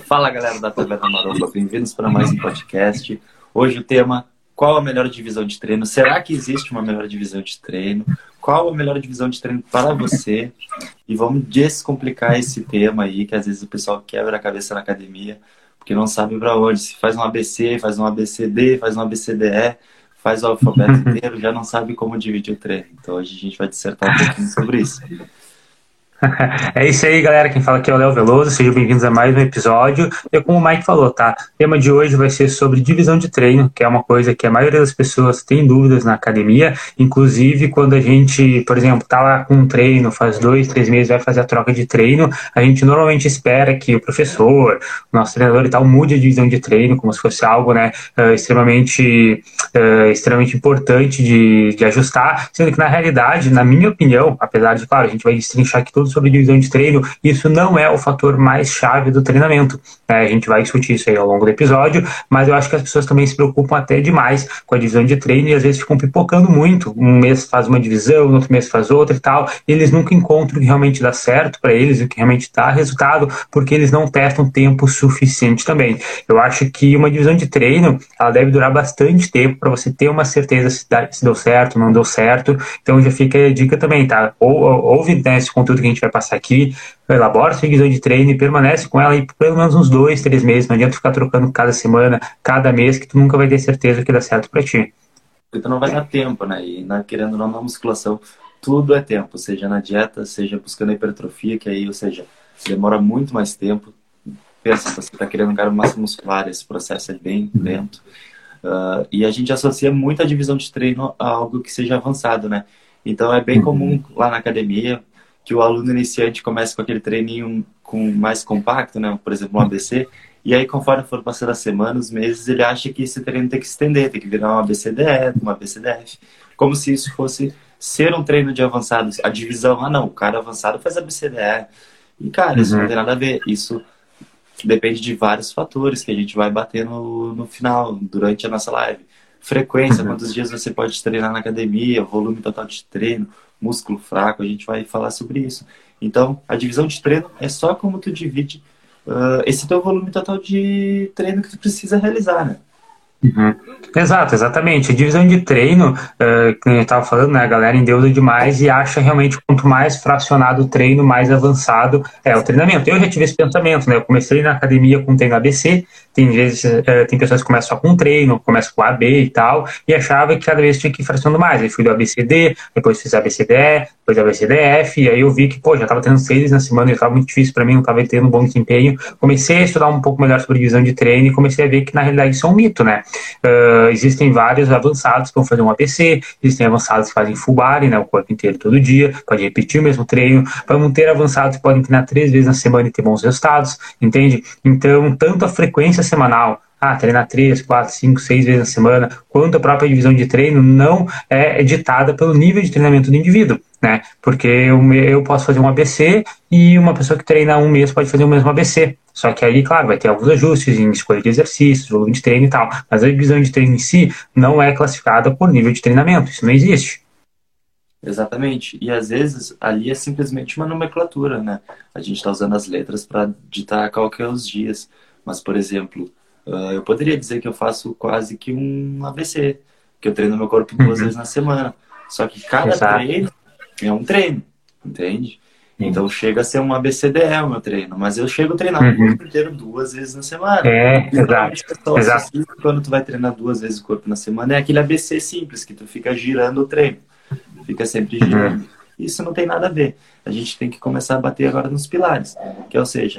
Fala galera da Taverna Maromba, bem-vindos para mais um podcast. Hoje o tema: qual a melhor divisão de treino? Será que existe uma melhor divisão de treino? Qual a melhor divisão de treino para você? E vamos descomplicar esse tema aí, que às vezes o pessoal quebra a cabeça na academia, porque não sabe para onde. Se faz um ABC, faz um ABCD, faz um ABCDE, faz o alfabeto inteiro, já não sabe como dividir o treino. Então hoje a gente vai dissertar um pouquinho sobre isso. É isso aí, galera. Quem fala aqui é o Léo Veloso. Sejam bem-vindos a mais um episódio. E como o Mike falou, tá? O tema de hoje vai ser sobre divisão de treino, que é uma coisa que a maioria das pessoas tem dúvidas na academia. Inclusive, quando a gente, por exemplo, tá lá com um treino, faz 2, 3 meses, vai fazer a troca de treino, a gente normalmente espera que o professor, o nosso treinador e tal, mude a divisão de treino, como se fosse algo, né, extremamente importante de ajustar, sendo que na realidade, na minha opinião, apesar de, claro, a gente vai destrinchar aqui tudo sobre divisão de treino, isso não é o fator mais chave do treinamento. A gente vai discutir isso aí ao longo do episódio, mas eu acho que as pessoas também se preocupam até demais com a divisão de treino e às vezes ficam pipocando muito. Um mês faz uma divisão, no outro mês faz outra e tal, e eles nunca encontram o que realmente dá certo para eles, o que realmente dá resultado, porque eles não testam tempo suficiente também. Eu acho que uma divisão de treino, ela deve durar bastante tempo para você ter uma certeza se deu certo, não deu certo. Então já fica a dica também, tá? Ouve, né, esse conteúdo que a gente vai passar aqui, elabora sua divisão de treino e permanece com ela aí por pelo menos uns 2, 3 meses. Não adianta ficar trocando cada semana, cada mês, que tu nunca vai ter certeza que dá certo para ti. Porque tu não vai dar tempo, né? E querendo ou não, na musculação, tudo é tempo. Seja na dieta, seja buscando hipertrofia, que aí, ou seja, demora muito mais tempo. Pensa, você está querendo ganhar massa muscular, esse processo é bem lento. E a gente associa muito a divisão de treino a algo que seja avançado, né? Então é bem comum lá na academia que o aluno iniciante comece com aquele treininho mais compacto, né? Por exemplo, um ABC. E aí, conforme for passando as semanas, os meses, ele acha que esse treino tem que se estender, tem que virar um ABCDE, um ABCDF. Como se isso fosse ser um treino de avançados. A divisão, não, o cara avançado faz ABCDE. E, cara, isso não tem nada a ver. Isso depende de vários fatores que a gente vai bater no final, durante a nossa live. Frequência, quantos dias você pode treinar na academia, volume total de treino, músculo fraco, a gente vai falar sobre isso. Então, a divisão de treino é só como tu divide esse teu volume total de treino que tu precisa realizar, né? Exato, exatamente. A divisão de treino, que eu estava falando, né, a galera endeusa demais e acha realmente que quanto mais fracionado o treino, mais avançado é o treinamento. Eu já tive esse pensamento, né? Eu comecei na academia com treino ABC, tem vezes, tem pessoas que começam só com treino, começam com AB e tal, e achava que cada vez tinha que ir fracionando mais. Aí fui do ABCD, depois fiz ABCDE, depois ABCDF, e aí eu vi que, pô, já estava tendo 6 na semana, já estava muito difícil para mim, não estava tendo um bom desempenho. Comecei a estudar um pouco melhor sobre divisão de treino e comecei a ver que, na realidade, isso é um mito, né? Existem vários avançados que vão fazer um ABC, existem avançados que fazem full body, né, o corpo inteiro todo dia, pode repetir o mesmo treino, vamos ter avançados que podem treinar 3 vezes na semana e ter bons resultados, entende? Então, tanto a frequência semanal, treinar 3, 4, 5, 6 vezes na semana, quanto a própria divisão de treino não é ditada pelo nível de treinamento do indivíduo, né? Porque eu posso fazer um ABC e uma pessoa que treina um mês pode fazer o mesmo ABC. Só que aí, claro, vai ter alguns ajustes em escolha de exercícios, volume de treino e tal. Mas a divisão de treino em si não é classificada por nível de treinamento. Isso não existe. Exatamente. E às vezes ali é simplesmente uma nomenclatura, né? A gente está usando as letras para ditar qual que é os dias. Mas, por exemplo, eu poderia dizer que eu faço quase que um ABC, que eu treino meu corpo 2 vezes na semana. Só que cada treino é um treino, entende? Então chega a ser um ABCDE o meu treino, mas eu chego a treinar o corpo inteiro 2 vezes na semana. Exato. Quando tu vai treinar 2 vezes o corpo na semana, é aquele ABC simples, que tu fica girando o treino. Fica sempre girando. Isso não tem nada a ver. A gente tem que começar a bater agora nos pilares. Que, ou seja,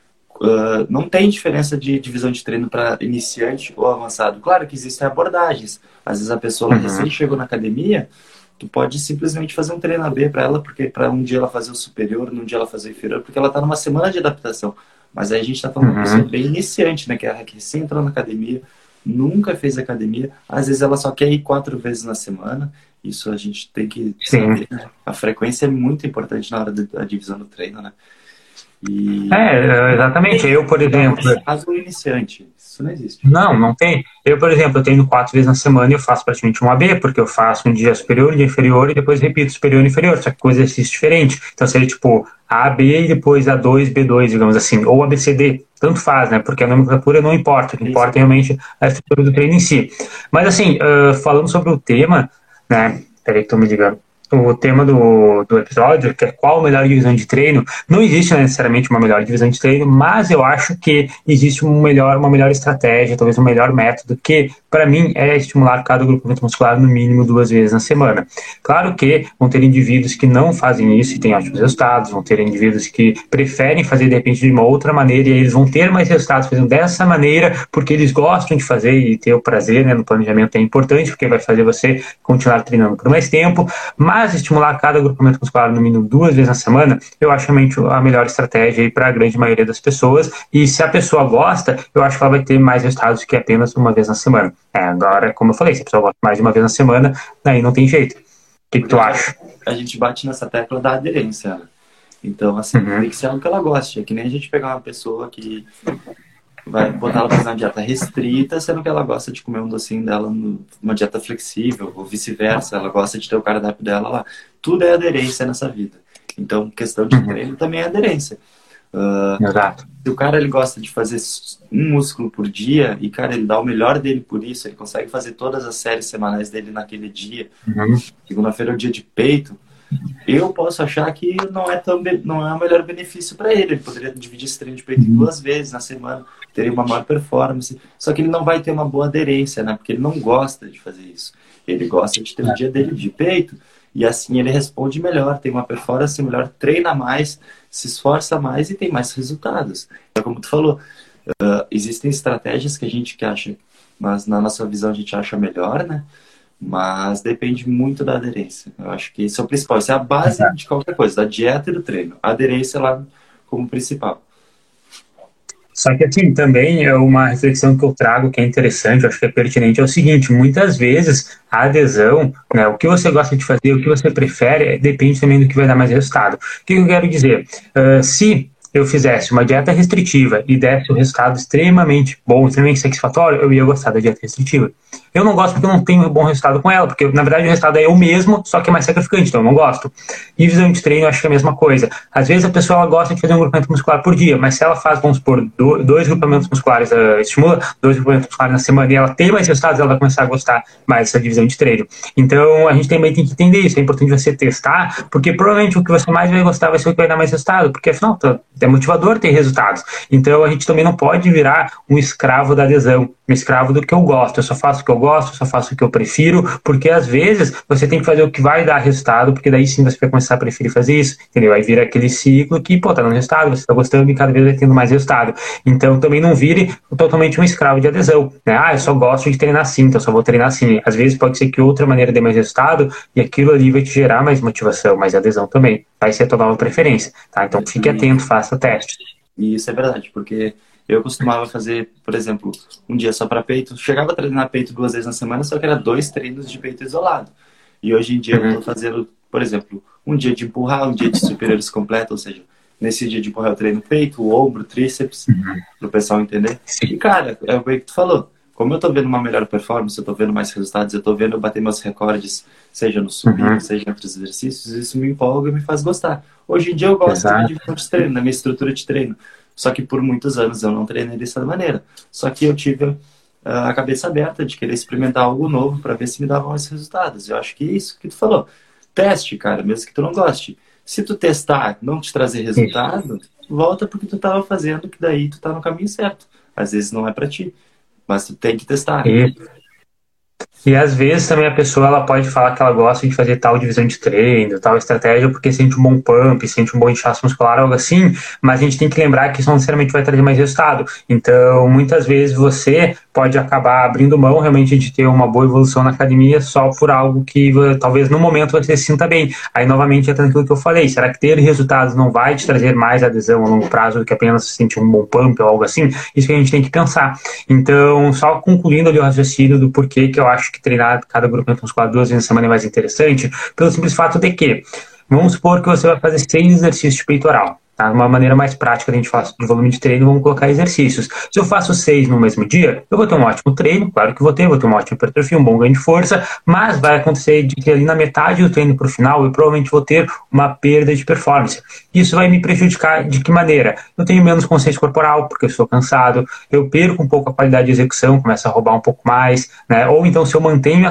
não tem diferença de divisão de treino para iniciante ou avançado. Claro que existem abordagens. Às vezes a pessoa recém chegou na academia, tu pode simplesmente fazer um treino AB para ela, porque para um dia ela fazer o superior, num dia ela fazer o inferior, porque ela está numa semana de adaptação. Mas aí a gente está falando de uma pessoa bem iniciante, né? Que é que recém entrou na academia, nunca fez academia, às vezes ela só quer ir 4 vezes na semana. Isso a gente tem que saber, né? A frequência é muito importante na hora da divisão do treino, né? Exatamente. Eu, por exemplo... Caso iniciante, isso não existe. Não tem. Eu, por exemplo, eu treino 4 vezes na semana e eu faço praticamente um AB, porque eu faço um dia superior, um dia inferior e depois repito superior e inferior, só que com exercício diferente. Então seria tipo AB e depois A2, B2, digamos assim, ou ABCD, tanto faz, né? Porque a nomenclatura não importa, o que importa é realmente a estrutura do treino em si. Mas assim, falando sobre o tema, né? Peraí que tô me ligando. O tema do episódio, que é qual a melhor divisão de treino, não existe necessariamente uma melhor divisão de treino, mas eu acho que existe uma melhor estratégia, talvez um melhor método, que para mim é estimular cada grupamento muscular no mínimo 2 vezes na semana. Claro que vão ter indivíduos que não fazem isso e têm ótimos resultados, vão ter indivíduos que preferem fazer de repente de uma outra maneira e aí eles vão ter mais resultados fazendo dessa maneira porque eles gostam de fazer e ter o prazer, né, no planejamento é importante porque vai fazer você continuar treinando por mais tempo, mas estimular cada grupamento muscular no mínimo 2 vezes na semana, eu acho realmente a melhor estratégia para a grande maioria das pessoas. E se a pessoa gosta, eu acho que ela vai ter mais resultados que apenas uma vez na semana. Agora, como eu falei, se a pessoa gosta mais de uma vez na semana, aí não tem jeito. O que tu acha? A gente bate nessa tecla da aderência, né? Então, assim, tem que ser algo que ela goste. É que nem a gente pegar uma pessoa que vai botar ela pra fazer uma dieta restrita, sendo que ela gosta de comer um docinho dela numa dieta flexível, ou vice-versa, ela gosta de ter o cardápio dela lá. Tudo é aderência nessa vida. Então, questão de treino também é aderência. Exato. Se o cara ele gosta de fazer um músculo por dia, e cara, ele dá o melhor dele por isso, ele consegue fazer todas as séries semanais dele naquele dia. Segunda-feira é o dia de peito. Eu posso achar que não é o melhor benefício para ele. Ele poderia dividir esse treino de peito 2 vezes na semana, teria uma maior performance. Só que ele não vai ter uma boa aderência, né? Porque ele não gosta de fazer isso. Ele gosta de ter o dia dele de peito e assim ele responde melhor, tem uma performance melhor, treina mais, se esforça mais e tem mais resultados. É como tu falou, existem estratégias que a gente acha, mas na nossa visão a gente acha melhor, né? Mas depende muito da aderência. Eu acho que isso é o principal. Isso é a base de qualquer coisa, da dieta e do treino. A aderência lá como principal. Só que assim, também é uma reflexão que eu trago que é interessante, eu acho que é pertinente, é o seguinte, muitas vezes a adesão, né, o que você gosta de fazer, o que você prefere, depende também do que vai dar mais resultado. O que eu quero dizer? Se eu fizesse uma dieta restritiva e desse um resultado extremamente bom, extremamente satisfatório, eu ia gostar da dieta restritiva. Eu não gosto porque eu não tenho um bom resultado com ela, porque na verdade o resultado é o mesmo, só que é mais sacrificante, então eu não gosto. E visão de treino eu acho que é a mesma coisa. Às vezes a pessoa ela gosta de fazer um grupamento muscular por dia, mas se ela faz, vamos supor, 2 grupamentos musculares, estimula 2 grupamentos musculares na semana e ela tem mais resultados, ela vai começar a gostar mais dessa divisão de treino. Então a gente também tem que entender isso, é importante você testar, porque provavelmente o que você mais vai gostar vai ser o que vai dar mais resultado, porque afinal é motivador ter resultados. Então a gente também não pode virar um escravo da adesão, um escravo do que eu gosto. Eu só faço o que eu gosto, eu só faço o que eu prefiro, porque às vezes você tem que fazer o que vai dar resultado, porque daí sim você vai começar a preferir fazer isso, entendeu? Aí vira aquele ciclo que, tá dando resultado, você tá gostando e cada vez vai tendo mais resultado. Então também não vire totalmente um escravo de adesão, né? Eu só gosto de treinar assim, então eu só vou treinar assim. Às vezes pode ser que outra maneira dê mais resultado e aquilo ali vai te gerar mais motivação, mais adesão também. Vai ser a tua nova preferência, tá? Então fique atento, faça testes. E isso é verdade, porque eu costumava fazer, por exemplo, um dia só para peito. Chegava a treinar peito 2 vezes na semana, só que era 2 treinos de peito isolado. E hoje em dia eu estou fazendo, por exemplo, um dia de empurrar, um dia de superiores completo, ou seja, nesse dia de empurrar eu treino peito, o ombro, tríceps, para o pessoal entender. E cara, é o que tu falou. Como eu tô vendo uma melhor performance, eu tô vendo mais resultados, eu tô vendo eu bater meus recordes, seja no subir, seja entre os exercícios, isso me empolga e me faz gostar. Hoje em dia eu gosto da divisão de treino, da minha estrutura de treino. Só que por muitos anos eu não treinei dessa maneira. Só que eu tive a cabeça aberta de querer experimentar algo novo para ver se me davam mais resultados. Eu acho que é isso que tu falou. Teste, cara, mesmo que tu não goste. Se tu testar não te trazer resultado, volta porque tu tava fazendo, que daí tu tá no caminho certo. Às vezes não é para ti. Mas tu tem que testar. E às vezes também a pessoa ela pode falar que ela gosta de fazer tal divisão de treino, tal estratégia, porque sente um bom pump, sente um bom inchaço muscular, algo assim, mas a gente tem que lembrar que isso não necessariamente vai trazer mais resultado. Então, muitas vezes você pode acabar abrindo mão realmente de ter uma boa evolução na academia só por algo que talvez no momento você se sinta bem. Aí, novamente, entra naquilo que eu falei. Será que ter resultados não vai te trazer mais adesão a longo prazo do que apenas sentir um bom pump ou algo assim? Isso que a gente tem que pensar. Então, só concluindo ali o raciocínio do porquê que eu acho que treinar cada grupamento muscular 2 vezes na semana é mais interessante, pelo simples fato de que, vamos supor que você vai fazer 6 exercícios de peitoral. Tá? Uma maneira mais prática de a gente falar de volume de treino, vamos colocar exercícios. Se eu faço 6 no mesmo dia, eu vou ter um ótimo treino, claro que vou ter uma ótima hipertrofia, um bom ganho de força, mas vai acontecer de que ali na metade do treino para o final, eu provavelmente vou ter uma perda de performance. Isso vai me prejudicar de que maneira? Eu tenho menos consciência corporal, porque eu estou cansado, eu perco um pouco a qualidade de execução, começo a roubar um pouco mais, né? Ou então, se eu mantenho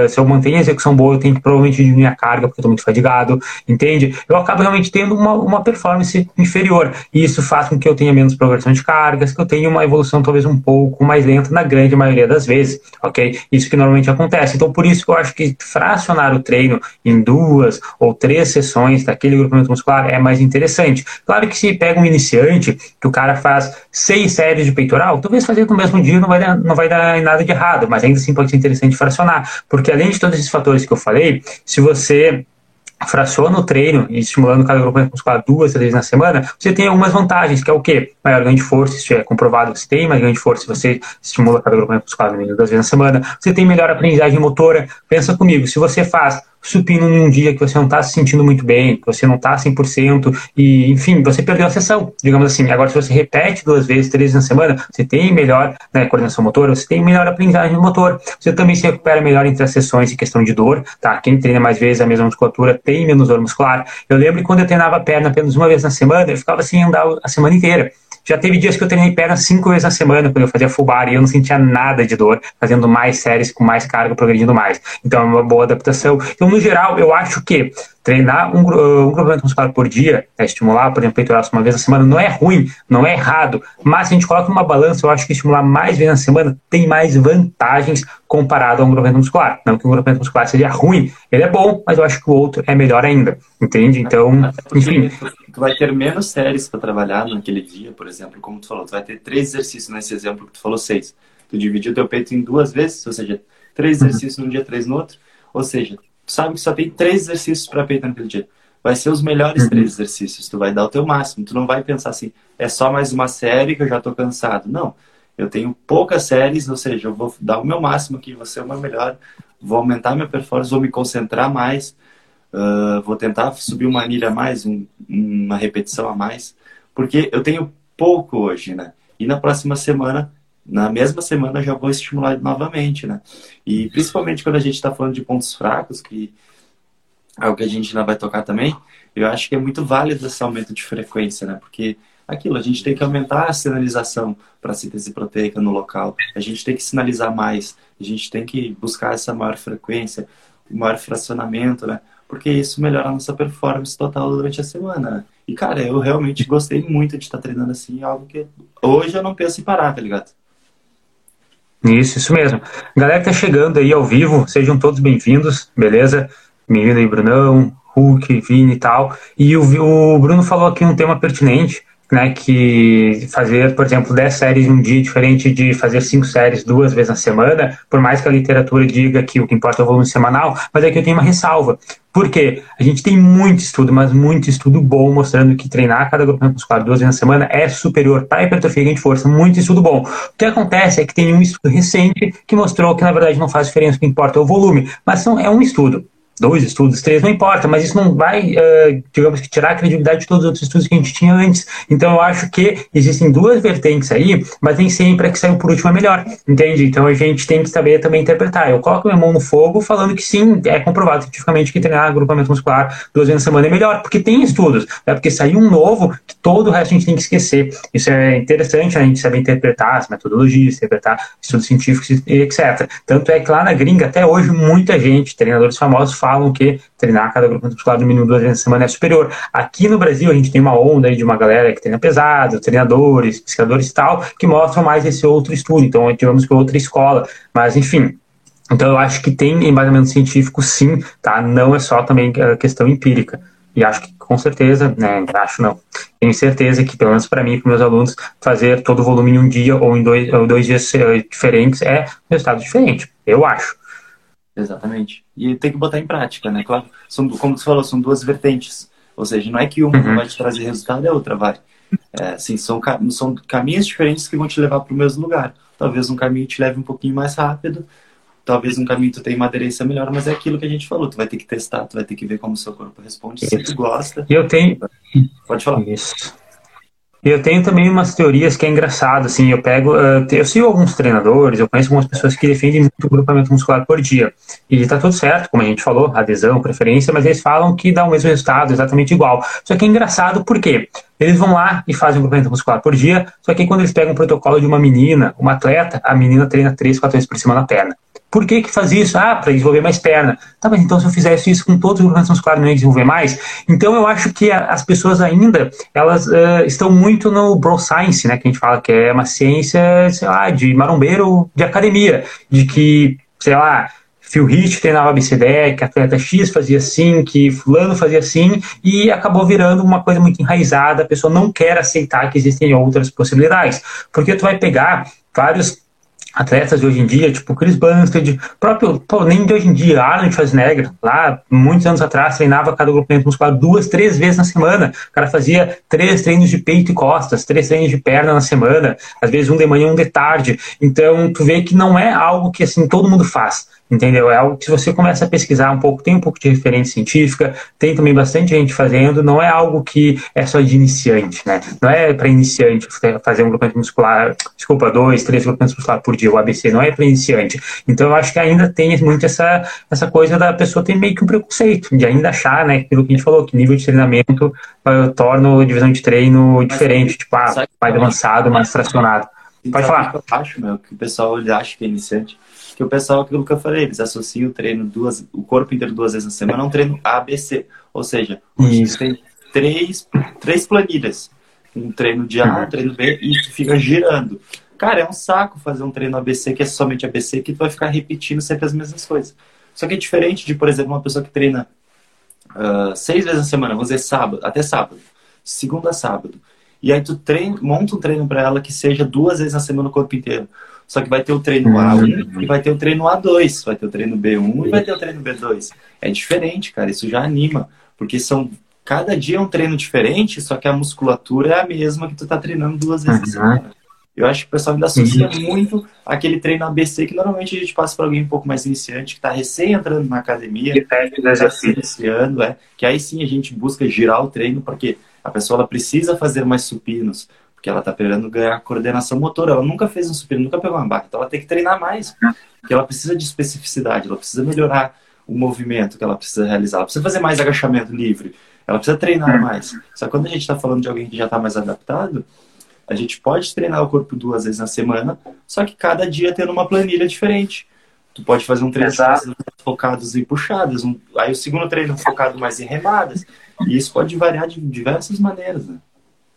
a execução boa, eu tenho que provavelmente diminuir a carga, porque eu estou muito fadigado, entende? Eu acabo realmente tendo uma performance inferior, e isso faz com que eu tenha menos progressão de cargas, que eu tenha uma evolução talvez um pouco mais lenta na grande maioria das vezes, ok? Isso que normalmente acontece. Então, por isso que eu acho que fracionar o treino em 2 ou 3 sessões daquele grupamento muscular é mais interessante. Claro que se pega um iniciante, que o cara faz 6 séries de peitoral, talvez fazer no mesmo dia não vai dar nada de errado, mas ainda assim pode ser interessante fracionar, porque além de todos esses fatores que eu falei, se você fraciona o treino e estimulando cada grupo muscular 2 vezes na semana, você tem algumas vantagens, que é o quê? Maior ganho de força, isso é comprovado que você tem mais ganho de força se você estimula cada grupo muscular no mínimo 2 vezes na semana, você tem melhor aprendizagem motora. Pensa comigo, se você faz supino em um dia que você não está se sentindo muito bem, que você não está 100% e, enfim, você perdeu a sessão, digamos assim. Agora, se você repete 2 vezes, 3 vezes na semana, você tem melhor, né, coordenação motora, você tem melhor aprendizagem motor, você também se recupera melhor entre as sessões em questão de dor, tá? Quem treina mais vezes a mesma musculatura tem menos dor muscular. Eu lembro que quando eu treinava a perna apenas uma vez na semana, eu ficava sem andar a semana inteira. Já teve dias que eu treinei perna 5 vezes na semana, quando eu fazia full body, e eu não sentia nada de dor, fazendo mais séries, com mais carga, progredindo mais. Então é uma boa adaptação. Então, no geral, eu acho que treinar um grupamento muscular por dia, estimular, por exemplo, peitoral uma vez na semana, não é ruim, não é errado, mas se a gente coloca numa balança, eu acho que estimular mais vezes na semana tem mais vantagens comparado a um grupamento muscular. Não que um grupamento muscular seja ruim, ele é bom, mas eu acho que o outro é melhor ainda, entende? Então, enfim. Tu vai ter menos séries para trabalhar naquele dia, por exemplo, como tu falou, tu vai ter 3 exercícios nesse exemplo que tu falou 6. Tu dividiu o teu peito em 2 vezes, ou seja, 3 exercícios num dia, 3 no outro, ou seja, tu sabe que só tem 3 exercícios para peito naquele dia. Vai ser os melhores 3 exercícios, tu vai dar o teu máximo, tu não vai pensar assim, é só mais uma série que eu já tô cansado. Não, eu tenho poucas séries, ou seja, eu vou dar o meu máximo aqui, vou ser o meu melhor, vou aumentar minha performance, vou me concentrar mais, vou tentar subir uma anilha a mais, uma repetição a mais, porque eu tenho pouco hoje, né? E na próxima semana, na mesma semana, eu já vou estimular novamente, né? E principalmente quando a gente está falando de pontos fracos, que é o que a gente ainda vai tocar também, eu acho que é muito válido esse aumento de frequência, né? Porque aquilo, a gente tem que aumentar a sinalização para a síntese proteica no local, a gente tem que sinalizar mais, a gente tem que buscar essa maior frequência, maior fracionamento, né? Porque isso melhora a nossa performance total durante a semana, né? E, cara, eu realmente gostei muito de estar treinando assim, algo que hoje eu não penso em parar, tá ligado? Isso mesmo. Galera que tá chegando aí ao vivo, sejam todos bem-vindos, beleza? Bem-vindo aí, Brunão, Hulk, Vini e tal. E o Bruno falou aqui um tema pertinente, né, que fazer, por exemplo, 10 séries em um dia, diferente de fazer 5 séries 2 vezes na semana, por mais que a literatura diga que o que importa é o volume semanal, mas aqui eu tenho uma ressalva. Por quê? A gente tem muito estudo, mas muito estudo bom, mostrando que treinar cada grupamento muscular 2 vezes na semana é superior para a hipertrofia e ganho de força, muito estudo bom. O que acontece é que tem um estudo recente que mostrou que, na verdade, não faz diferença, o que importa é o volume, mas é um estudo. 2 estudos, 3, não importa, mas isso não vai, digamos que, tirar a credibilidade de todos os outros estudos que a gente tinha antes. Então, eu acho que existem 2 vertentes aí, mas nem sempre a que saiu por último é melhor, entende? Então, a gente tem que saber também interpretar. Eu coloco minha mão no fogo falando que sim, é comprovado cientificamente que treinar agrupamento muscular 2 vezes na semana é melhor, porque tem estudos, né? Porque saiu um novo que todo o resto a gente tem que esquecer. Isso é interessante, a gente saber interpretar as metodologias, interpretar estudos científicos e etc. Tanto é que lá na gringa, até hoje, muita gente, treinadores famosos, falam que treinar cada grupo muscular no mínimo 2 vezes na semana é superior. Aqui no Brasil, a gente tem uma onda aí de uma galera que treina pesado, treinadores, pesquisadores e tal, que mostram mais esse outro estudo. Então, digamos que outra escola. Mas, enfim, então eu acho que tem embasamento científico, sim, tá? Não é só também questão empírica. E acho que, com certeza, né, acho não, tenho certeza que, pelo menos para mim e para meus alunos, fazer todo o volume em um dia ou em dois dias diferentes é um resultado diferente, eu acho. Exatamente. E tem que botar em prática, né? Claro, como você falou, são 2 vertentes. Ou seja, não é que uma vai te trazer resultado e a outra vai. Assim, são caminhos diferentes que vão te levar para o mesmo lugar. Talvez um caminho te leve um pouquinho mais rápido, talvez um caminho tu tenha uma aderência melhor, mas é aquilo que a gente falou, tu vai ter que testar, tu vai ter que ver como o seu corpo responde, se tu gosta, E eu tenho. pode falar. Isso. E eu tenho também umas teorias que é engraçado, assim, eu sigo alguns treinadores, eu conheço algumas pessoas que defendem muito o grupamento muscular por dia. E tá tudo certo, como a gente falou, adesão, preferência, mas eles falam que dá o mesmo resultado, exatamente igual. Só que é engraçado porque eles vão lá e fazem um grupamento muscular por dia, só que quando eles pegam um protocolo de uma menina, uma atleta, a menina treina 3, 4 vezes por semana a perna. Por que faz isso? Ah, para desenvolver mais perna. Tá, mas então se eu fizesse isso com todos os grupamentos musculares, não ia desenvolver mais? Então eu acho que as pessoas ainda, elas estão muito no bro science, né, que a gente fala que é uma ciência, sei lá, de marombeiro de academia, de que, sei lá, Phil Heath treinava ABCDE, que atleta X fazia assim, que fulano fazia assim, e acabou virando uma coisa muito enraizada, a pessoa não quer aceitar que existem outras possibilidades. Porque tu vai pegar vários atletas de hoje em dia, tipo Chris Bumstead, próprio, nem de hoje em dia, Arnold Schwarzenegger, lá, muitos anos atrás, treinava cada grupamento muscular 2, 3 vezes na semana. O cara fazia 3 treinos de peito e costas, 3 treinos de perna na semana, às vezes um de manhã, um de tarde. Então, tu vê que não é algo que, assim, todo mundo faz. Entendeu? É algo que se você começa a pesquisar um pouco, tem um pouco de referência científica, tem também bastante gente fazendo, não é algo que é só de iniciante, né? Não é para iniciante fazer um grupamento muscular, 2, 3 grupamentos musculares por dia, o ABC, não é para iniciante. Então eu acho que ainda tem muito essa coisa da pessoa ter meio que um preconceito, de ainda achar, né, aquilo que a gente falou, que nível de treinamento torna a divisão de treino diferente, tipo, mais avançado, mais tracionado. Pode falar. Eu acho, que o pessoal acha que é iniciante. Que o pessoal, aquilo que eu falei, eles associam o treino o corpo inteiro 2 vezes na semana a um treino ABC. Ou seja, você tem três planilhas. Um treino de A, um treino B, e tu fica girando. Cara, é um saco fazer um treino ABC, que é somente ABC, que tu vai ficar repetindo sempre as mesmas coisas. Só que é diferente de, por exemplo, uma pessoa que treina 6 vezes na semana, vamos dizer sábado, até sábado, segunda a sábado. E aí tu monta um treino para ela que seja 2 vezes na semana o corpo inteiro. Só que vai ter o treino A1 e vai ter o treino A2, vai ter o treino B1 e vai ter o treino B2. É diferente, cara, isso já anima, porque cada dia é um treino diferente, só que a musculatura é a mesma que tu tá treinando 2 vezes na semana. Eu acho que o pessoal ainda associa muito aquele treino ABC, que normalmente a gente passa para alguém um pouco mais iniciante, que está recém entrando na academia, está se iniciando, que aí sim a gente busca girar o treino, porque a pessoa ela precisa fazer mais supinos, porque ela está querendo ganhar coordenação motora. Ela nunca fez um supino, nunca pegou uma barra, então ela tem que treinar mais, porque ela precisa de especificidade, ela precisa melhorar o movimento que ela precisa realizar, ela precisa fazer mais agachamento livre, ela precisa treinar mais. Só que quando a gente está falando de alguém que já está mais adaptado, a gente pode treinar o corpo 2 vezes na semana, só que cada dia tendo uma planilha diferente. Tu pode fazer um treino focados em puxadas, aí o segundo treino focado mais em remadas, e isso pode variar de diversas maneiras, né?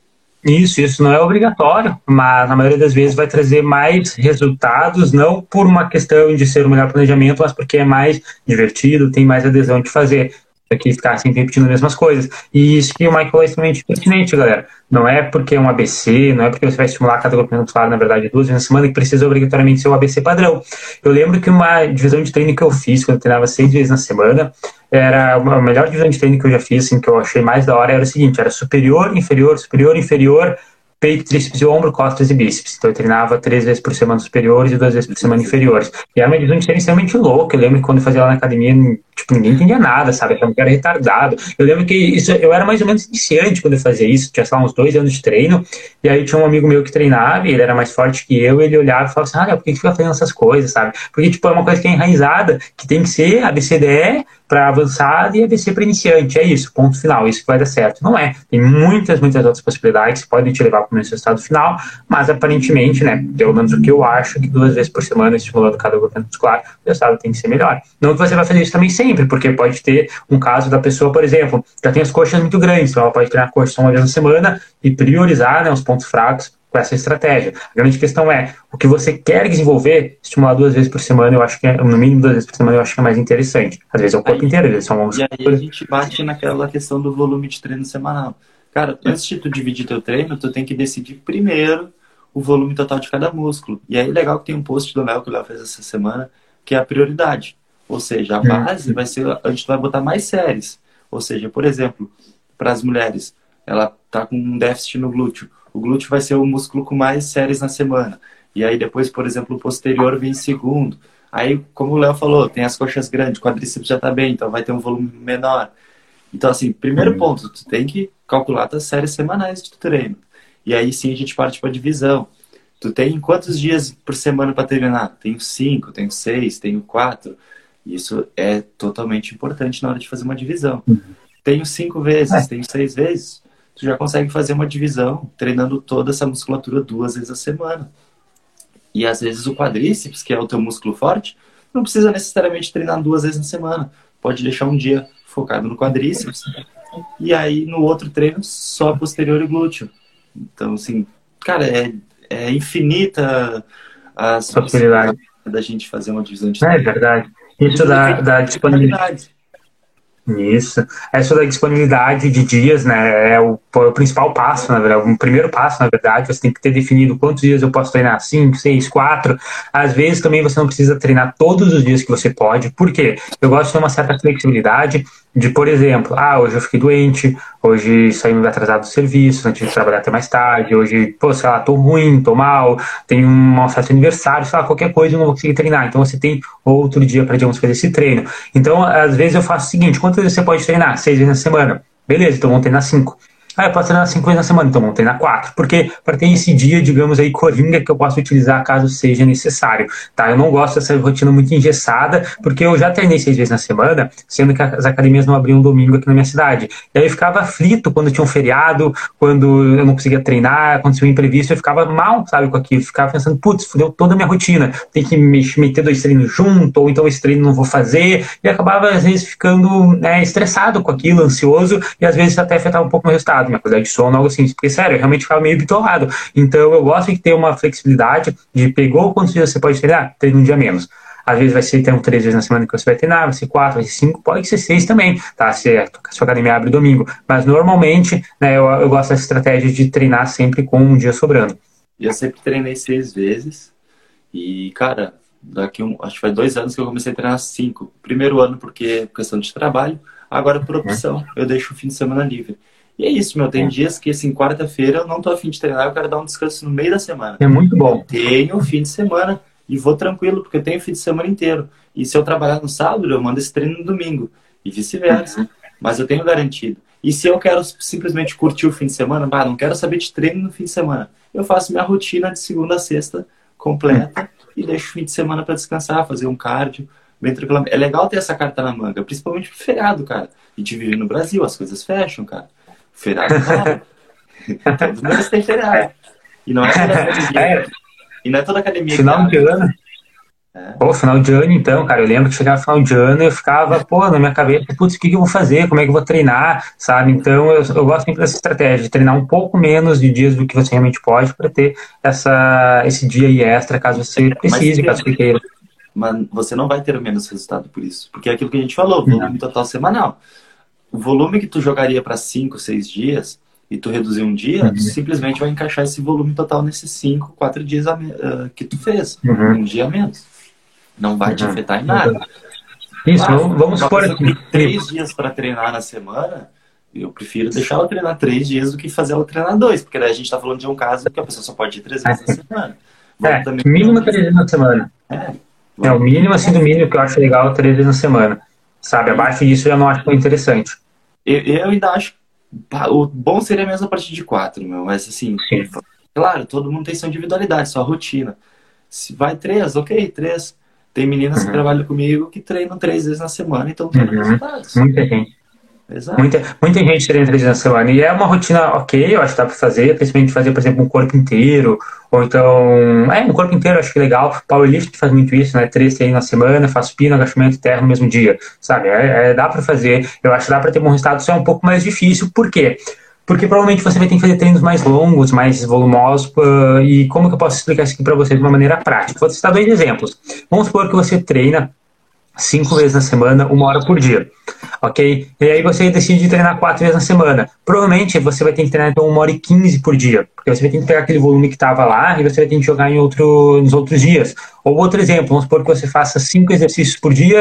Isso não é obrigatório, mas na maioria das vezes vai trazer mais resultados, não por uma questão de ser o melhor planejamento, mas porque é mais divertido, tem mais adesão de fazer, aqui ficar sempre repetindo as mesmas coisas. E isso que o Michael é extremamente pertinente, galera. Não é porque é um ABC, não é porque você vai estimular cada grupamento muscular, na verdade, 2 vezes na semana, que precisa obrigatoriamente ser o ABC padrão. Eu lembro que uma divisão de treino que eu fiz, quando eu treinava 6 vezes na semana, era a melhor divisão de treino que eu já fiz, assim, que eu achei mais da hora, era o seguinte, era superior, inferior, peito, tríceps e ombro, costas e bíceps. Então eu treinava 3 vezes por semana superiores e 2 vezes por semana inferiores. E era uma divisão de treino extremamente louca. Eu lembro que quando eu fazia lá na academia, tipo, ninguém entendia nada, sabe? Eu era retardado. Eu lembro que eu era mais ou menos iniciante quando eu fazia isso. Tinha, sei lá, uns 2 anos de treino. E aí tinha um amigo meu que treinava, e ele era mais forte que eu, e ele olhava e falava assim, por que fica fazendo essas coisas, sabe? Porque, tipo, é uma coisa que é enraizada, que tem que ser ABCDE para avançado e ABC para iniciante. É isso, ponto final. Isso que vai dar certo. Não é. Tem muitas outras possibilidades que podem te levar para o mesmo resultado final, mas aparentemente, né, pelo menos o que eu acho, que 2 vezes por semana, estimulando cada grupamento muscular, o resultado tem que ser melhor. Não que você vai fazer isso também sempre, porque pode ter um caso da pessoa, por exemplo, já tem as coxas muito grandes, então ela pode treinar a coxa só uma vez na semana e priorizar, né, os pontos fracos com essa estratégia. A grande questão é, o que você quer desenvolver, estimular 2 vezes por semana, eu acho que no mínimo 2 vezes por semana, eu acho que é mais interessante. Às vezes é o corpo inteiro, às vezes são alguns. E aí a gente bate naquela questão do volume de treino semanal. Cara, antes de tu dividir teu treino, tu tem que decidir primeiro o volume total de cada músculo. E aí é legal que tem um post do Léo que o Léo fez essa semana, que é a prioridade. Ou seja, a base vai ser, a gente vai botar mais séries. Ou seja, por exemplo, para as mulheres, ela tá com um déficit no glúteo. O glúteo vai ser o músculo com mais séries na semana. E aí depois, por exemplo, o posterior vem em segundo. Aí, como o Léo falou, tem as coxas grandes, o quadríceps já tá bem, então vai ter um volume menor. Então, assim, primeiro ponto, tu tem que calcular tuas séries semanais de treino. E aí sim a gente parte para divisão. Tu tem quantos dias por semana para treinar? Tenho 5, tenho 6, tenho 4. Isso é totalmente importante na hora de fazer uma divisão. Tenho 5 vezes, tenho 6 vezes. Tu já consegue fazer uma divisão treinando toda essa musculatura 2 vezes a semana. E às vezes o quadríceps, que é o teu músculo forte, não precisa necessariamente treinar 2 vezes na semana. Pode deixar um dia focado no quadríceps e aí no outro treino só posterior e glúteo. Então, assim, cara, é infinita as possibilidades da gente fazer uma divisão de treino. É verdade. Isso da disponibilidade. Isso da disponibilidade de dias, né, é o principal passo, na verdade, o primeiro passo, na verdade, você tem que ter definido quantos dias eu posso treinar, 5, 6, 4, às vezes também você não precisa treinar todos os dias que você pode, por quê? Eu gosto de ter uma certa flexibilidade de, por exemplo, hoje eu fiquei doente, hoje saí atrasado do serviço, não tive que trabalhar até mais tarde, hoje, sei lá, tô ruim, tô mal, tenho uma festa de aniversário, sei lá, qualquer coisa eu não vou conseguir treinar, então você tem outro dia para, digamos, fazer esse treino. Então, às vezes eu faço o seguinte, quantas vezes você pode treinar? 6 vezes na semana. Beleza, então vamos treinar 5. Eu posso treinar 5 vezes na semana, então vamos treinar 4. Porque para ter esse dia, digamos aí, coringa, que eu posso utilizar caso seja necessário. Tá? Eu não gosto dessa rotina muito engessada, porque eu já treinei 6 vezes na semana, sendo que as academias não abriam domingo aqui na minha cidade. E aí eu ficava aflito quando tinha um feriado, quando eu não conseguia treinar, aconteceu um imprevisto, eu ficava mal, sabe, com aquilo. Eu ficava pensando, putz, fudeu toda a minha rotina. Tem que meter 2 treinos junto, ou então esse treino não vou fazer. E acabava, às vezes, ficando estressado com aquilo, ansioso, e às vezes até afetava um pouco o meu resultado, minha qualidade de sono, algo assim, porque, sério, eu realmente ficava meio bitolado. Então, eu gosto de ter uma flexibilidade de pegou quantos dias você pode treinar? Treina um dia menos. Às vezes vai ser então 3 vezes na semana que você vai treinar, vai ser 4, vai ser 5, pode ser 6 também, tá? Se a sua academia abre domingo. Mas, normalmente, né, eu gosto dessa estratégia de treinar sempre com um dia sobrando. Eu sempre treinei 6 vezes e, cara, acho que faz 2 anos que eu comecei a treinar 5. Primeiro ano porque questão de trabalho, agora por opção, eu deixo o fim de semana livre. E é isso, tem dias que, assim, quarta-feira eu não tô a fim de treinar, eu quero dar um descanso no meio da semana. É muito bom. Eu tenho o fim de semana e vou tranquilo, porque eu tenho o fim de semana inteiro. E se eu trabalhar no sábado, eu mando esse treino no domingo. E vice-versa. Mas eu tenho garantido. E se eu quero simplesmente curtir o fim de semana, não quero saber de treino no fim de semana. Eu faço minha rotina de segunda a sexta completa e deixo o fim de semana para descansar, fazer um cardio bem tranquilamente. É legal ter essa carta na manga, principalmente pro feriado, cara. A gente vive no Brasil, as coisas fecham, cara. Feriado não. Todos nós têm feriado. E não é toda academia. E não é toda academia. Final de ano. Final de ano, então, cara, eu lembro que chegava final de ano e eu ficava, na minha cabeça, putz, o que eu vou fazer? Como é que eu vou treinar? Sabe? Então, eu gosto sempre dessa estratégia, de treinar um pouco menos de dias do que você realmente pode para ter esse dia aí extra, caso você precise, caso você queira. Mas você não vai ter menos resultado por isso. Porque é aquilo que a gente falou, volume total semanal. O volume que tu jogaria para 5, 6 dias e tu reduzir um dia, tu simplesmente vai encaixar esse volume total nesses 5, 4 dias que tu fez. Um dia a menos. Não vai te afetar em nada. Isso, vamos supor aqui. 3 dias para treinar na semana, eu prefiro deixar ela treinar 3 dias do que fazer ela treinar 2, porque daí a gente está falando de um caso que a pessoa só pode ir 3 vezes na semana. Mínimo 3 vezes na semana. O mínimo, assim, do mínimo que eu acho legal 3 vezes na semana. Sabe, abaixo disso eu já não acho tão interessante. Eu ainda acho o bom seria mesmo a partir de 4, mas assim, claro, todo mundo tem sua individualidade, sua rotina. Se vai 3, ok, 3. Tem meninas que trabalham comigo que treinam 3 vezes na semana, então tem resultados. Muita gente. Exato. Muita gente treina 3 vezes na semana. E é uma rotina ok, eu acho que dá pra fazer, principalmente fazer, por exemplo, um corpo inteiro, ou então, um corpo inteiro eu acho que é legal. Powerlift faz muito isso, né? 3 treinos na semana, faz pino, agachamento e terra no mesmo dia, sabe? Dá pra fazer, eu acho que dá pra ter bom resultado, só é um pouco mais difícil. Por quê? Porque provavelmente você vai ter que fazer treinos mais longos, mais volumosos, e como que eu posso explicar isso aqui pra você de uma maneira prática? Vou citar 2 exemplos. Vamos supor que você treina 5 vezes na semana, 1 hora por dia, ok? E aí você decide treinar 4 vezes na semana. Provavelmente você vai ter que treinar então 1h15 por dia, porque você vai ter que pegar aquele volume que estava lá e você vai ter que jogar nos outros dias. Ou outro exemplo, vamos supor que você faça 5 exercícios por dia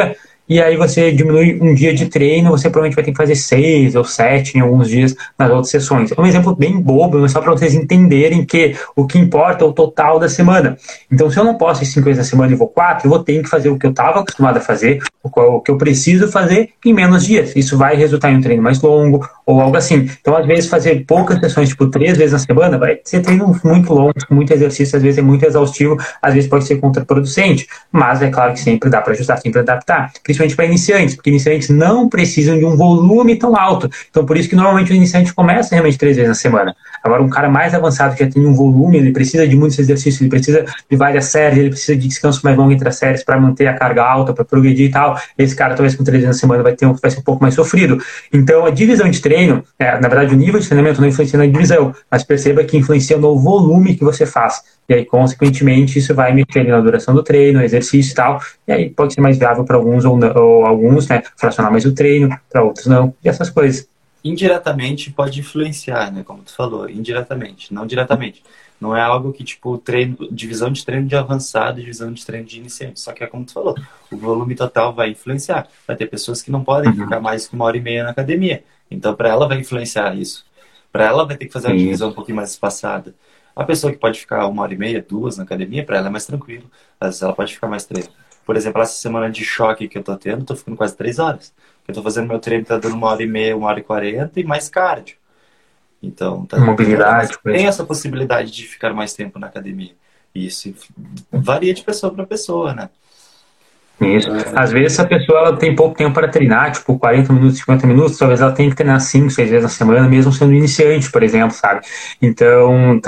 e aí você diminui um dia de treino, você provavelmente vai ter que fazer 6 ou 7 em alguns dias nas outras sessões. É um exemplo bem bobo, mas só para vocês entenderem que o que importa é o total da semana. Então, se eu não posso ir 5 vezes na semana e vou 4, eu vou ter que fazer o que eu estava acostumado a fazer, o que eu preciso fazer em menos dias. Isso vai resultar em um treino mais longo ou algo assim. Então, às vezes, fazer poucas sessões, tipo 3 vezes na semana, vai ser treino muito longo, com muito exercício, às vezes é muito exaustivo, às vezes pode ser contraproducente, mas é claro que sempre dá para ajustar, sempre adaptar, principalmente para iniciantes, porque iniciantes não precisam de um volume tão alto. Então, por isso que normalmente o iniciante começa realmente 3 vezes na semana. Agora, um cara mais avançado que já tem um volume, ele precisa de muitos exercícios, ele precisa de várias séries, ele precisa de descanso mais longo entre as séries para manter a carga alta, para progredir e tal. Esse cara, talvez com 3 vezes na semana, vai ser um pouco mais sofrido. Então, a divisão de treino, na verdade, o nível de treinamento não influencia na divisão, mas perceba que influencia no volume que você faz. E aí, consequentemente, isso vai mexer na duração do treino, exercício e tal. E aí pode ser mais viável para alguns ou alguns, né? Fracionar mais o treino, para outros não. E essas coisas. Indiretamente pode influenciar, né? Como tu falou, indiretamente, não diretamente. Não é algo que, tipo, divisão de treino de avançado e divisão de treino de iniciante. Só que é como tu falou, o volume total vai influenciar. Vai ter pessoas que não podem ficar mais que 1h30 na academia. Então, para ela vai influenciar isso. Para ela vai ter que fazer uma divisão um pouquinho mais espaçada. A pessoa que pode ficar 1h30, 2 na academia, para ela é mais tranquilo. Às vezes ela pode ficar mais treino. Por exemplo, essa semana de choque que eu tô tendo, tô ficando quase 3 horas. Eu tô fazendo meu treino, tá dando 1h30, 1h40 e mais cardio. Então, mobilidade. Tem essa possibilidade de ficar mais tempo na academia. Isso varia de pessoa para pessoa, né? Isso. Às vezes a pessoa ela tem pouco tempo para treinar, tipo 40 minutos, 50 minutos, talvez ela tenha que treinar 5, 6 vezes na semana, mesmo sendo iniciante, por exemplo, sabe? Então,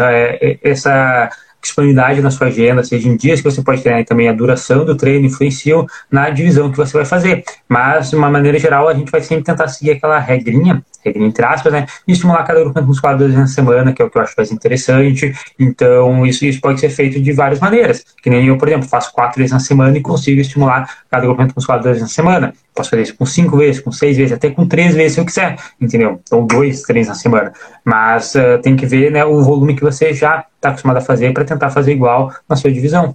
essa disponibilidade na sua agenda, seja em dias que você pode treinar e também a duração do treino influenciam na divisão que você vai fazer. Mas, de uma maneira geral, a gente vai sempre tentar seguir aquela regrinha entre aspas, né? E estimular cada grupo muscular 2 vezes na semana, que é o que eu acho mais interessante. Então, isso pode ser feito de várias maneiras. Que nem eu, por exemplo, faço 4 vezes na semana e consigo estimular cada grupo muscular 2 vezes na semana. Posso fazer isso com 5 vezes, com 6 vezes, até com 3 vezes se eu quiser, entendeu? Ou 2, 3 na semana. Mas tem que ver, né, o volume que você já está acostumado a fazer para tentar fazer igual na sua divisão.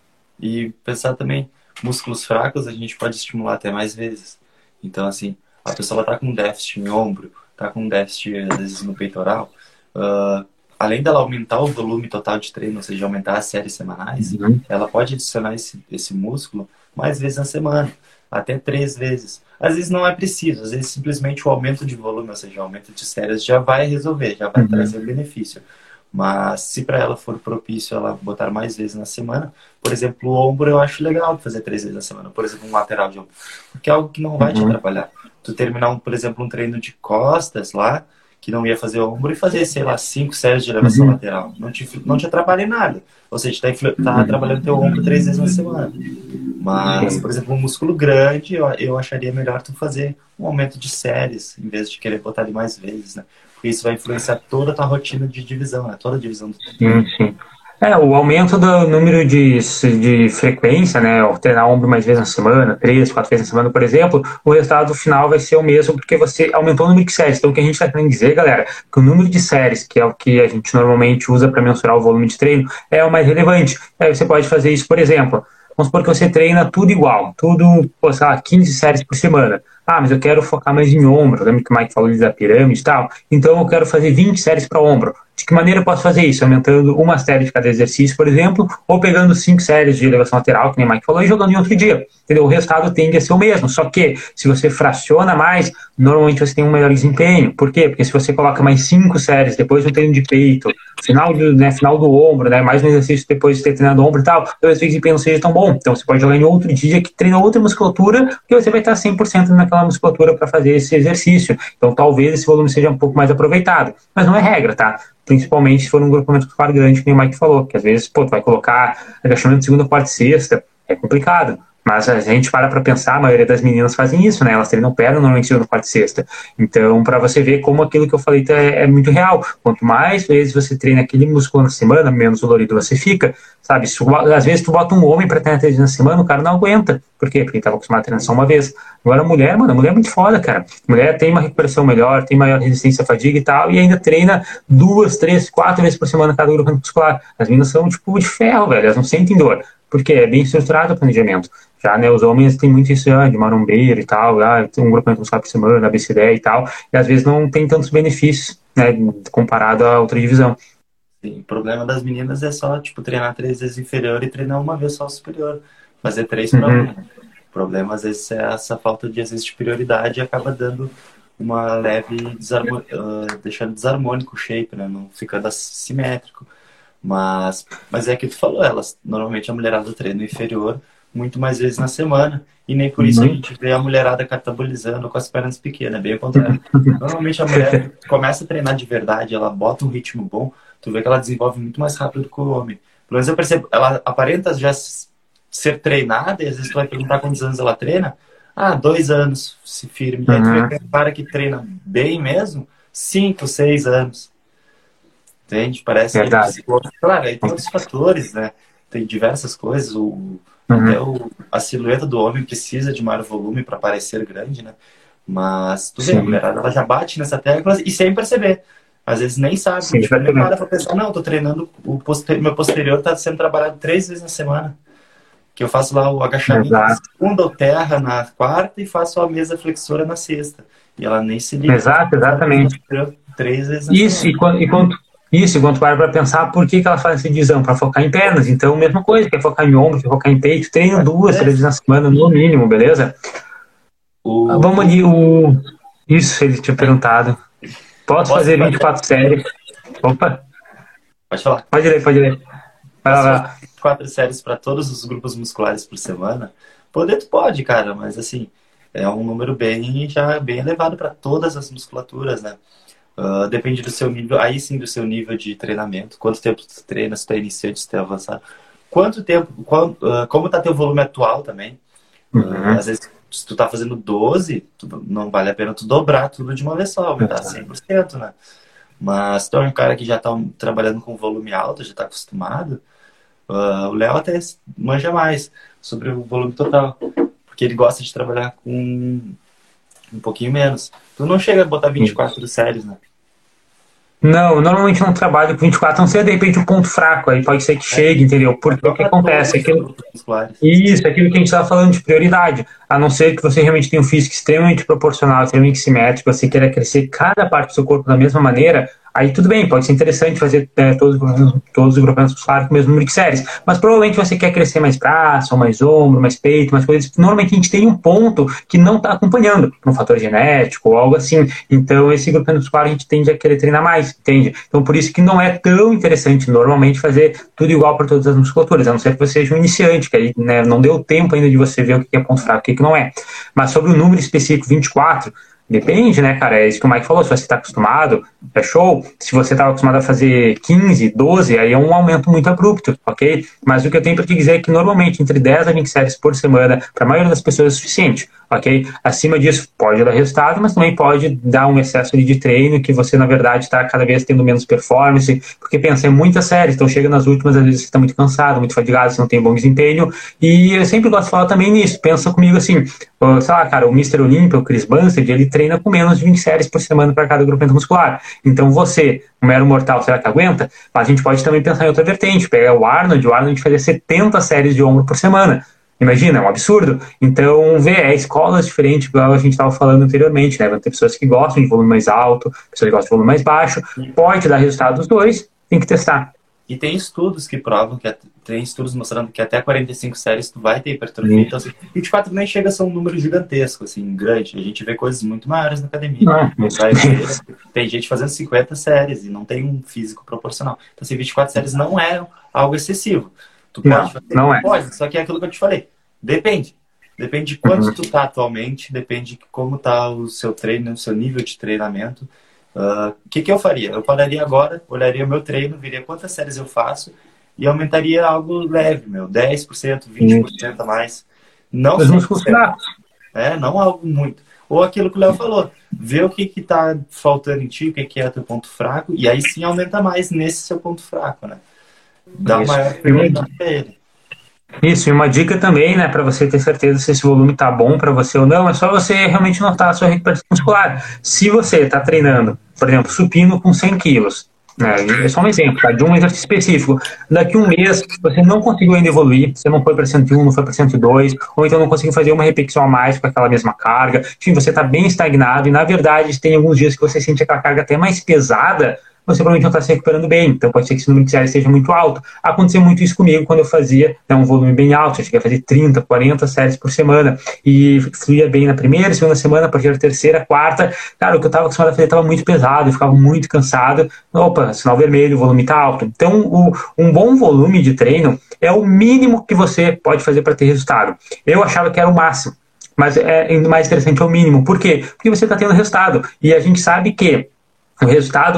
E pensar também, músculos fracos a gente pode estimular até mais vezes. Então, assim, a pessoa está com um déficit em ombro, está com um déficit, às vezes, no peitoral, além dela aumentar o volume total de treino, ou seja, aumentar as séries semanais, ela pode adicionar esse músculo mais vezes na semana, até 3 vezes. Às vezes não é preciso, às vezes simplesmente o aumento de volume, ou seja, o aumento de séries já vai resolver, já vai trazer benefício. Mas se para ela for propício ela botar mais vezes na semana, por exemplo, o ombro eu acho legal fazer 3 vezes na semana, por exemplo, um lateral de ombro, porque é algo que não vai te atrapalhar. Tu terminar, por exemplo, um treino de costas lá, que não ia fazer ombro, e fazer, sei lá, 5 séries de elevação lateral. Não te atrapalha em nada. Ou seja, tá trabalhando teu ombro 3 vezes na semana. Mas, por exemplo, um músculo grande, eu acharia melhor tu fazer um aumento de séries, em vez de querer botar ele mais vezes, né? Porque isso vai influenciar toda a tua rotina de divisão, né? Toda a divisão do treino. Sim. O aumento do número de frequência, né, treinar ombro mais vezes na semana, 3, 4 vezes na semana, por exemplo, o resultado final vai ser o mesmo, porque você aumentou o número de séries. Então, o que a gente está querendo dizer, galera, que o número de séries, que é o que a gente normalmente usa para mensurar o volume de treino, é o mais relevante. Aí você pode fazer isso, por exemplo, vamos supor que você treina tudo igual, sei lá, 15 séries por semana. Mas eu quero focar mais em ombro, lembra que o Mike falou da pirâmide e tal? Então eu quero fazer 20 séries para ombro. De que maneira eu posso fazer isso? Aumentando uma série de cada exercício, por exemplo, ou pegando 5 séries de elevação lateral, que nem o Mike falou, e jogando em outro dia. Entendeu? O resultado tende a ser o mesmo, só que se você fraciona mais, normalmente você tem um melhor desempenho. Por quê? Porque se você coloca mais 5 séries depois do treino de peito, final do ombro, né, mais um exercício depois de ter treinado o ombro e tal, talvez o desempenho não seja tão bom. Então você pode jogar em outro dia que treina outra musculatura, porque você vai estar 100% naquela musculatura para fazer esse exercício. Então talvez esse volume seja um pouco mais aproveitado. Mas não é regra, tá? Principalmente se for um grupamento muscular grande, como o Mike falou, que às vezes, tu vai colocar agachamento de segunda, quarta e sexta, é complicado. Mas a gente para pensar, a maioria das meninas fazem isso, né? Elas treinam perna normalmente segunda, quarta e sexta. Então, para você ver como aquilo que eu falei é muito real. Quanto mais vezes você treina aquele músculo na semana, menos dolorido você fica, sabe? Às vezes tu bota um homem para treinar 3 vezes na semana, o cara não aguenta. Por quê? Porque ele estava acostumado a treinar só uma vez. Agora a mulher é muito foda, cara. A mulher tem uma recuperação melhor, tem maior resistência à fadiga e tal, e ainda treina 2, 3, 4 vezes por semana cada grupo muscular. As meninas são tipo de ferro, velho, elas não sentem dor. porque é bem estruturado o planejamento. Já, né, os homens têm muito isso de marombeiro e tal, tem um grupamento muscular por semana, ABCD e tal, e às vezes não tem tantos benefícios, né, comparado à outra divisão. Sim, o problema das meninas é só, tipo, treinar 3 vezes inferior e treinar uma vez só superior. Fazer 3 para 1. O problema, às vezes, é essa falta de exercício de prioridade e acaba dando uma leve deixando desarmônico o shape, né? Não ficando simétrico. Mas é que tu falou, elas, normalmente a mulherada treina inferior muito mais vezes na semana. E nem por isso a gente vê a mulherada catabolizando com as pernas pequenas, é bem ao contrário. Normalmente a mulher começa a treinar de verdade, ela bota um ritmo bom, tu vê que ela desenvolve muito mais rápido que o homem. Pelo menos eu percebo, ela aparenta já ser treinada, e às vezes tu vai perguntar quantos anos ela treina. 2 anos, se firme. Aí tu vê que é um cara que treina bem mesmo, 5, 6 anos. Entende? Parece que... Claro, aí tem outros fatores, né? Tem diversas coisas. Até a silhueta do homem precisa de maior volume para parecer grande, né? Mas tu vê, a mulherada, ela já bate nessa tecla e sem perceber. Às vezes nem sabe. Sim, tipo, nem para pra pensar, não, eu tô treinando, meu posterior tá sendo trabalhado 3 vezes na semana. Que eu faço lá o agachamento na segunda, o terra na quarta e faço a mesa flexora na sexta. E ela nem se liga. Exatamente. 3 vezes na semana. E quando vai para pensar por que ela faz essa divisão? Para focar em pernas. Então, mesma coisa, quer focar em ombro, quer focar em peito, treino 2, 3 vezes na semana, no mínimo, beleza? Vamos ali, Isso, ele tinha perguntado. Posso fazer 24 séries? Opa! Pode falar. Pode ler. Vai lá. 4 séries para todos os grupos musculares por semana? Poder tu pode, cara, mas assim, é um número bem elevado para todas as musculaturas, né? Depende do seu nível, aí sim do seu nível de treinamento, quanto tempo tu treina, se tu é iniciante, se tu é avançado, quanto tempo, como tá teu volume atual também. Às vezes, se tu tá fazendo 12, não vale a pena tu dobrar tudo de uma vez só, aumentar 100%, né? Mas se tu é um cara que já tá trabalhando com volume alto, já tá acostumado, o Léo até manja mais sobre o volume total, porque ele gosta de trabalhar com um pouquinho menos. Tu não chega a botar 24 séries, né? Não, normalmente não trabalho com 24, não sei, de repente o ponto fraco, aí pode ser que chegue, entendeu? Porque o que acontece? Aquilo que a gente estava falando de prioridade, a não ser que você realmente tenha um físico extremamente proporcional, extremamente simétrico, você queira crescer cada parte do seu corpo da mesma maneira, aí tudo bem, pode ser interessante fazer todos os grupamentos musculares com o mesmo número de séries, mas provavelmente você quer crescer mais braço, mais ombro, mais peito, mais coisas. Normalmente a gente tem um ponto que não está acompanhando, um fator genético ou algo assim. Então esse grupamento muscular a gente tende a querer treinar mais, entende? Então por isso que não é tão interessante normalmente fazer tudo igual para todas as musculaturas, a não ser que você seja um iniciante, que aí, né, não deu tempo ainda de você ver o que é ponto fraco e o que não é. Mas sobre o número específico 24, depende, né, cara? É isso que o Mike falou. Se você está acostumado, é show. Se você estava acostumado a fazer 15, 12, aí é um aumento muito abrupto, ok? Mas o que eu tenho para te dizer é que normalmente entre 10 a 20 séries por semana, para a maioria das pessoas é suficiente, ok? Acima disso pode dar resultado, mas também pode dar um excesso de treino que você, na verdade, está cada vez tendo menos performance, porque pensa, é muitas séries, então chega nas últimas, às vezes você está muito cansado, muito fadigado, você não tem bom desempenho, e eu sempre gosto de falar também nisso. Pensa comigo assim, sei lá, cara, o Mr. Olympia, o Chris Bumstead, ele treina com menos de 20 séries por semana para cada grupamento muscular. Então você, um mero mortal, será que aguenta? Mas a gente pode também pensar em outra vertente, pegar o Arnold fazia 70 séries de ombro por semana. Imagina, é um absurdo. Então, é escolas diferentes, igual a gente estava falando anteriormente, né? Vai ter pessoas que gostam de volume mais alto, pessoas que gostam de volume mais baixo. Pode dar resultado dos dois, tem que testar. E tem estudos que provam, tem estudos mostrando que até 45 séries tu vai ter hipertrofia. Então, assim, 24 nem chega a ser um número gigantesco, assim, grande. A gente vê coisas muito maiores na academia. Tem gente fazendo 50 séries e não tem um físico proporcional. Então, assim, 24 séries não é algo excessivo. Tu pode fazer? Não é. Pode, só que é aquilo que eu te falei. Depende. Depende de quanto tu tá atualmente, depende de como tá o seu treino, o seu nível de treinamento. O que eu faria? Eu pararia agora, olharia o meu treino, veria quantas séries eu faço e aumentaria algo leve, 10%, 20% a mais. Não 100%. Não algo muito. Ou aquilo que o Léo falou, ver o que tá faltando em ti, o que é teu ponto fraco, e aí sim aumenta mais nesse seu ponto fraco, né? Dá maior prioridade pra ele. Isso, e uma dica também, né, para você ter certeza se esse volume tá bom para você ou não, é só você realmente notar a sua recuperação muscular. Se você tá treinando, por exemplo, supino com 100 quilos, É só um exemplo, tá? De um exercício específico. Daqui a um mês, você não conseguiu ainda evoluir, você não foi para 101, não foi para 102, ou então não conseguiu fazer uma repetição a mais com aquela mesma carga. Enfim, você está bem estagnado e, na verdade, tem alguns dias que você sente aquela carga até mais pesada, você provavelmente não está se recuperando bem. Então, pode ser que esse número de séries seja muito alto. Aconteceu muito isso comigo quando eu fazia um volume bem alto. Eu cheguei a fazer 30, 40 séries por semana. E fluía bem na primeira, segunda semana, a partir da terceira, quarta. Cara, o que eu estava acostumado a fazer estava muito pesado, eu ficava muito cansado. Opa, sinal vermelho, o volume está alto. Então, um bom volume de treino é o mínimo que você pode fazer para ter resultado. Eu achava que era o máximo. Mas mais interessante é o mínimo. Por quê? Porque você está tendo resultado. E a gente sabe que o resultado,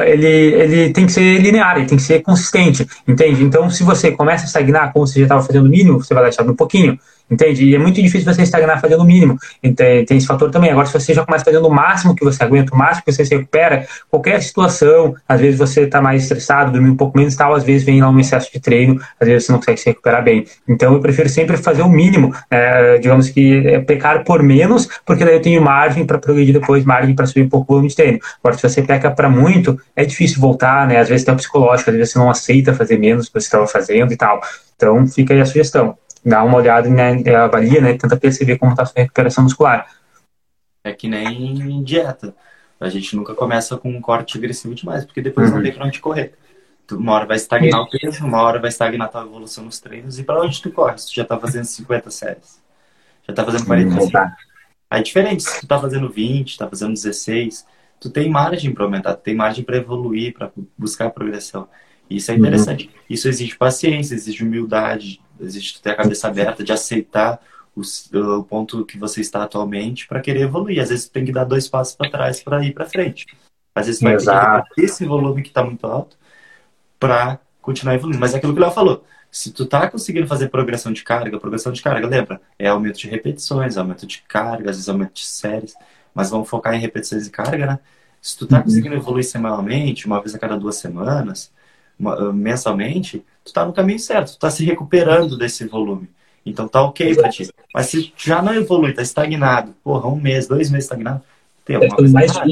ele tem que ser linear, ele tem que ser consistente, entende? Então, se você começa a estagnar, como você já estava fazendo o mínimo, você vai deixar um pouquinho, entende? E é muito difícil você estagnar fazendo o mínimo, tem esse fator também. Agora, se você já começa fazendo o máximo que você aguenta, o máximo que você se recupera, qualquer situação, às vezes você está mais estressado, dormir um pouco menos e tal, às vezes vem lá um excesso de treino, às vezes você não consegue se recuperar bem. Então, eu prefiro sempre fazer o mínimo, digamos que pecar por menos, porque daí eu tenho margem para progredir depois, margem para subir um pouco o volume de treino. Agora, se você peca para muito, é difícil voltar, né? Às vezes tem o psicológico, às vezes você não aceita fazer menos do que você estava fazendo e tal. Então, fica aí a sugestão. Dá uma olhada, né, avalia, né, tenta perceber como está a sua recuperação muscular. É que nem dieta. A gente nunca começa com um corte agressivo demais, porque depois não tem pra onde correr. Uma hora vai estagnar o peso, uma hora vai estagnar a tua evolução nos treinos, e para onde tu corre? Se tu já tá fazendo 50 séries, já tá fazendo 40 séries. Aí é diferente, se tu tá fazendo 20, tá fazendo 16, tu tem margem para aumentar, tu tem margem para evoluir, para buscar progressão. Isso é interessante. Isso exige paciência, exige humildade, exige ter a cabeça aberta de aceitar o ponto que você está atualmente para querer evoluir. Às vezes tem que dar 2 passos para trás para ir para frente. Às vezes vai ter que repetir esse volume que está muito alto para continuar evoluindo. Mas é aquilo que o Léo falou. Se tu tá conseguindo fazer progressão de carga, lembra? É aumento de repetições, aumento de carga, às vezes aumento de séries. Mas vamos focar em repetições e carga, né? Se tu tá conseguindo evoluir semanalmente, uma vez a cada 2 semanas, mensalmente, tu tá no caminho certo, tu tá se recuperando desse volume. Então tá ok pra ti. Mas se já não evolui, tá estagnado, porra, 1 mês, 2 meses estagnado, tem alguma coisa errada.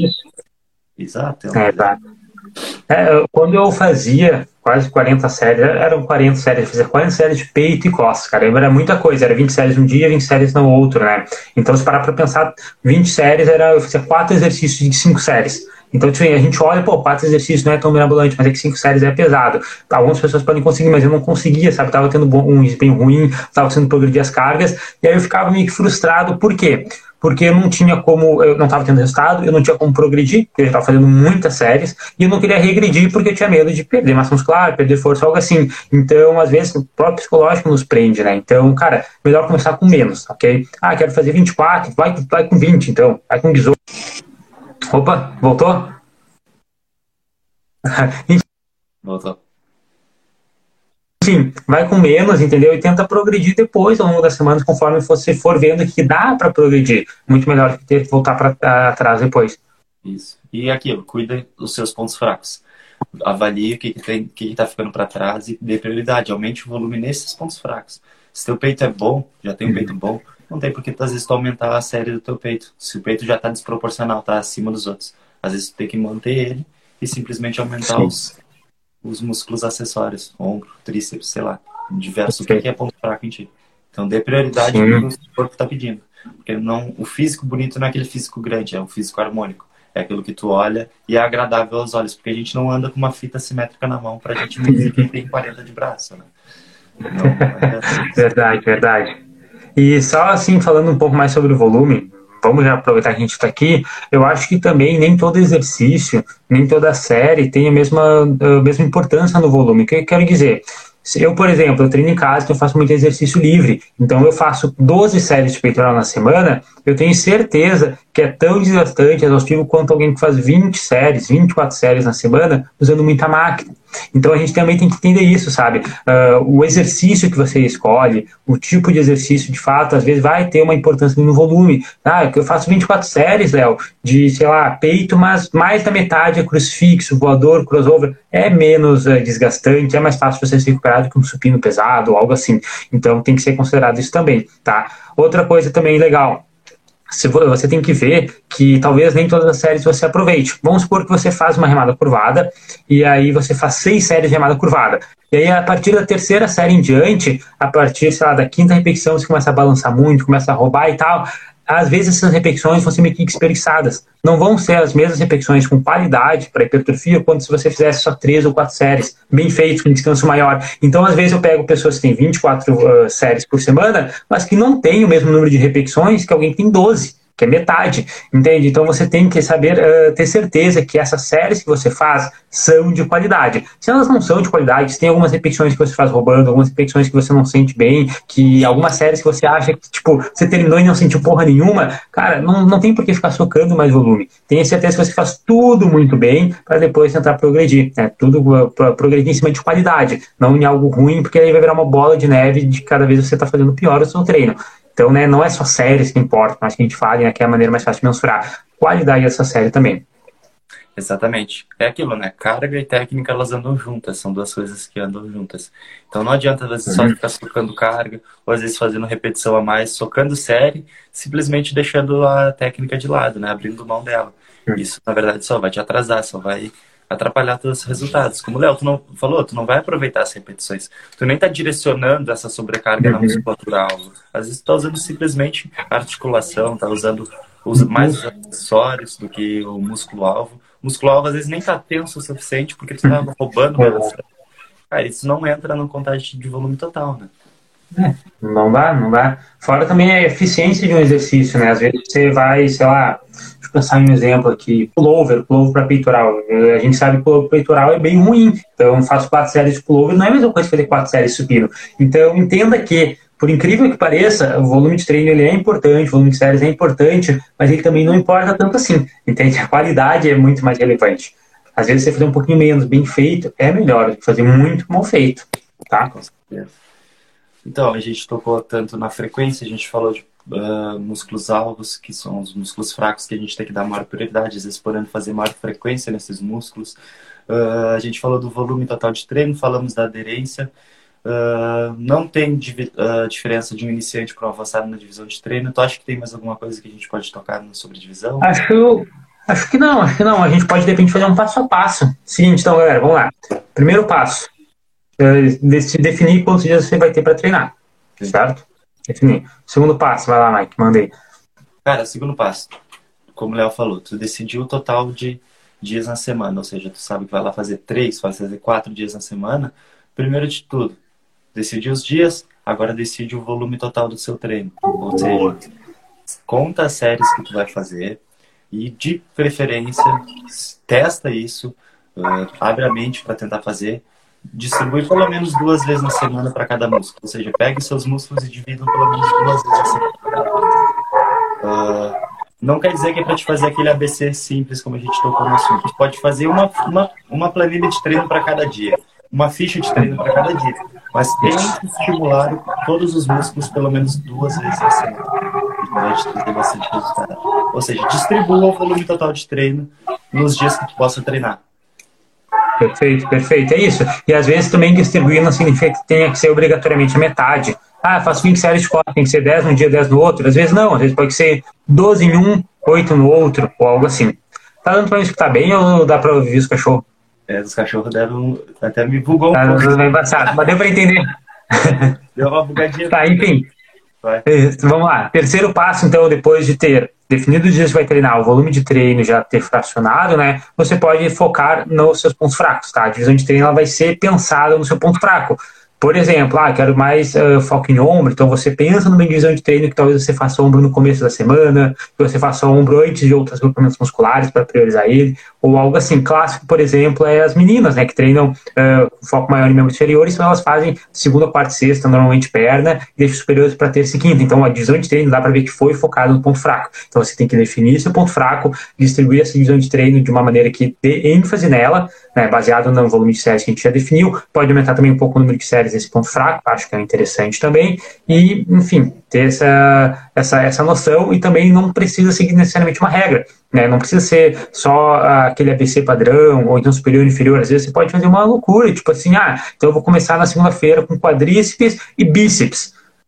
Exato. Quando eu fazia quase 40 séries, eram 40 séries, eu fazia 40 séries de peito e costas, cara, era muita coisa, era 20 séries um dia, 20 séries no outro, né? Então, se parar pra pensar, 20 séries, eu fazia 4 exercícios de 5 séries. Então, tipo, a gente olha, 4 exercícios não é tão mirabolante, mas é que 5 séries é pesado. Algumas pessoas podem conseguir, mas eu não conseguia, sabe? Tava tendo um desempenho ruim, tava sendo progredir as cargas, e aí eu ficava meio que frustrado. Por quê? Porque eu não tinha como, eu não estava tendo resultado, eu não tinha como progredir, porque eu estava fazendo muitas séries, e eu não queria regredir porque eu tinha medo de perder massa muscular, perder força, algo assim. Então, às vezes, o próprio psicológico nos prende, né? Então, cara, melhor começar com menos, ok? Quero fazer 24, vai com 20, então, vai com 18. Opa, voltou? Voltou. Enfim, vai com menos, entendeu? E tenta progredir depois, ao longo das semanas, conforme você for vendo que dá para progredir. Muito melhor que ter que voltar para trás depois. Isso. E aquilo, cuida dos seus pontos fracos. Avalie o que está ficando para trás e dê prioridade. Aumente o volume nesses pontos fracos. Se teu peito é bom, já tem um peito bom, não tem por que às vezes tu aumentar a série do teu peito. Se o peito já está desproporcional, está acima dos outros, às vezes tu tem que manter ele e simplesmente aumentar os músculos acessórios, ombro, tríceps, sei lá, diversos, o que é ponto fraco em ti. Então dê prioridade ao que o corpo está pedindo. Porque o físico bonito não é aquele físico grande, é um físico harmônico. É aquilo que tu olha e é agradável aos olhos, porque a gente não anda com uma fita simétrica na mão pra gente medir quem tem 40 de braço, né? Verdade. E só assim, falando um pouco mais sobre o volume, vamos já aproveitar que a gente está aqui, eu acho que também nem todo exercício, nem toda série tem a mesma importância no volume. O que eu quero dizer? Eu, por exemplo, eu treino em casa, então eu faço muito exercício livre. Então eu faço 12 séries de peitoral na semana, eu tenho certeza que é tão desgastante, exaustivo, quanto alguém que faz 20 séries, 24 séries na semana, usando muita máquina. Então a gente também tem que entender isso, sabe? O exercício que você escolhe, o tipo de exercício, de fato, às vezes vai ter uma importância no volume. Eu faço 24 séries, Léo, de, sei lá, peito, mas mais da metade é crucifixo, voador, crossover, é menos desgastante, é mais fácil você se recuperar do que um supino pesado ou algo assim. Então tem que ser considerado isso também, tá? Outra coisa também legal, você tem que ver que talvez nem todas as séries você aproveite. Vamos supor que você faz uma remada curvada e aí você faz 6 séries de remada curvada. E aí, a partir da terceira série em diante, a partir, sei lá, da quinta repetição, você começa a balançar muito, começa a roubar e tal. Às vezes essas repetições vão ser meio que espreguiçadas. Não vão ser as mesmas repetições com qualidade para hipertrofia quanto se você fizesse só 3 ou 4 séries, bem feitos, com descanso maior. Então, às vezes eu pego pessoas que têm 24 séries por semana, mas que não têm o mesmo número de repetições que alguém que tem 12, que é metade, entende? Então você tem que saber ter certeza que essas séries que você faz são de qualidade. Se elas não são de qualidade, se tem algumas repetições que você faz roubando, algumas repetições que você não sente bem, que algumas séries que você acha que, tipo, você terminou e não sentiu porra nenhuma, cara, não tem por que ficar socando mais volume. Tenha certeza que você faz tudo muito bem para depois tentar progredir, né? Tudo progredir em cima de qualidade, não em algo ruim, porque aí vai virar uma bola de neve de cada vez você tá fazendo pior o seu treino. Então, né, não é só séries que importam, mas que a gente fala, né, que é a maneira mais fácil de mensurar. Qualidade dessa série também. Exatamente. É aquilo, né? Carga e técnica, elas andam juntas. São duas coisas que andam juntas. Então não adianta, às vezes, só ficar socando carga, ou às vezes fazendo repetição a mais, socando série, simplesmente deixando a técnica de lado, né? Abrindo mão dela. Isso, na verdade, só vai te atrasar, só vai atrapalhar todos os resultados. Como o Léo, tu não falou, tu não vai aproveitar as repetições. Tu nem tá direcionando essa sobrecarga na musculatura alvo. Às vezes tu tá usando simplesmente a articulação, tá usando mais os acessórios do que o músculo alvo. O músculo alvo às vezes nem tá tenso o suficiente porque tu tá roubando mais. Cara, isso não entra no contagem de volume total, né? Não dá. Fora também a eficiência de um exercício, né? Às vezes você vai, sei lá, deixa eu pensar em um exemplo aqui, pullover para peitoral. A gente sabe que pullover peitoral é bem ruim, então eu faço 4 séries de pullover, não é a mesma coisa que fazer 4 séries de supino. Então entenda que, por incrível que pareça, o volume de treino ele é importante, o volume de séries é importante, mas ele também não importa tanto assim, entende? A qualidade é muito mais relevante. Às vezes você fazer um pouquinho menos bem feito é melhor do que fazer muito mal feito, tá? Com certeza. Então, a gente tocou tanto na frequência, a gente falou de músculos alvos, que são os músculos fracos que a gente tem que dar maior prioridade, às vezes podendo fazer maior frequência nesses músculos. A gente falou do volume total de treino, falamos da aderência. Não tem diferença de um iniciante para um avançado na divisão de treino. Tu acha que tem mais alguma coisa que a gente pode tocar sobre divisão? Acho que não. A gente pode, de repente, fazer um passo a passo. Seguinte, então, galera, vamos lá. Primeiro passo. Definir quantos dias você vai ter para treinar, certo? Definir. Segundo passo, vai lá, Mike, mandei. Cara, segundo passo, como o Léo falou, tu decidiu o total de dias na semana, ou seja, tu sabe que vai lá fazer 3, vai fazer 4 dias na semana. Primeiro de tudo, decidir os dias, agora decide o volume total do seu treino. Ou seja, conta as séries que tu vai fazer e, de preferência, testa isso, abre a mente para tentar fazer. Distribui pelo menos 2 vezes na semana para cada músculo. Ou seja, pegue seus músculos e divida pelo menos 2 vezes na semana. Não quer dizer que é para te fazer aquele ABC simples, como a gente tocou no assunto. Tu pode fazer uma planilha de treino para cada dia, uma ficha de treino para cada dia. Mas tem que estimular todos os músculos pelo menos 2 vezes na semana. Vai te trazer bastante resultado. Ou seja, distribua o volume total de treino nos dias que tu possa treinar. Perfeito, é isso. E às vezes também distribuir não significa que tenha que ser obrigatoriamente a metade. Faço 20 séries de 4, tem que ser 10 num dia, 10 no outro. Às vezes não, às vezes pode ser 12 em um, 8 no outro, ou algo assim. Tá dando pra me escutar bem ou dá pra ouvir os cachorros? Os cachorros deram... Até me bugou um pouco. Tá embaçado, mas deu pra entender. Deu uma bugadinha. Tá, enfim. Vamos lá. Terceiro passo, então, depois de ter definido os dias que vai treinar, o volume de treino já ter fracionado, né? Você pode focar nos seus pontos fracos, tá? A divisão de treino ela vai ser pensada no seu ponto fraco. Por exemplo, quero mais foco em ombro, então você pensa numa divisão de treino que talvez você faça ombro no começo da semana, que você faça ombro antes de outros grupamentos musculares para priorizar ele, ou algo assim. Clássico, por exemplo, é as meninas, né, que treinam com foco maior em membros inferiores, então elas fazem segunda, quarta e sexta, normalmente perna, e deixam superiores para terça e quinta. Então a divisão de treino dá para ver que foi focada no ponto fraco. Então você tem que definir seu ponto fraco, distribuir essa divisão de treino de uma maneira que dê ênfase nela, né, baseado no volume de séries que a gente já definiu. Pode aumentar também um pouco o número de séries nesse ponto fraco, acho que é interessante também, e, enfim, ter essa noção, e também não precisa seguir necessariamente uma regra, né? Não precisa ser só aquele ABC padrão, ou então superior e inferior. Às vezes você pode fazer uma loucura, tipo assim, então eu vou começar na segunda-feira com quadríceps e bíceps.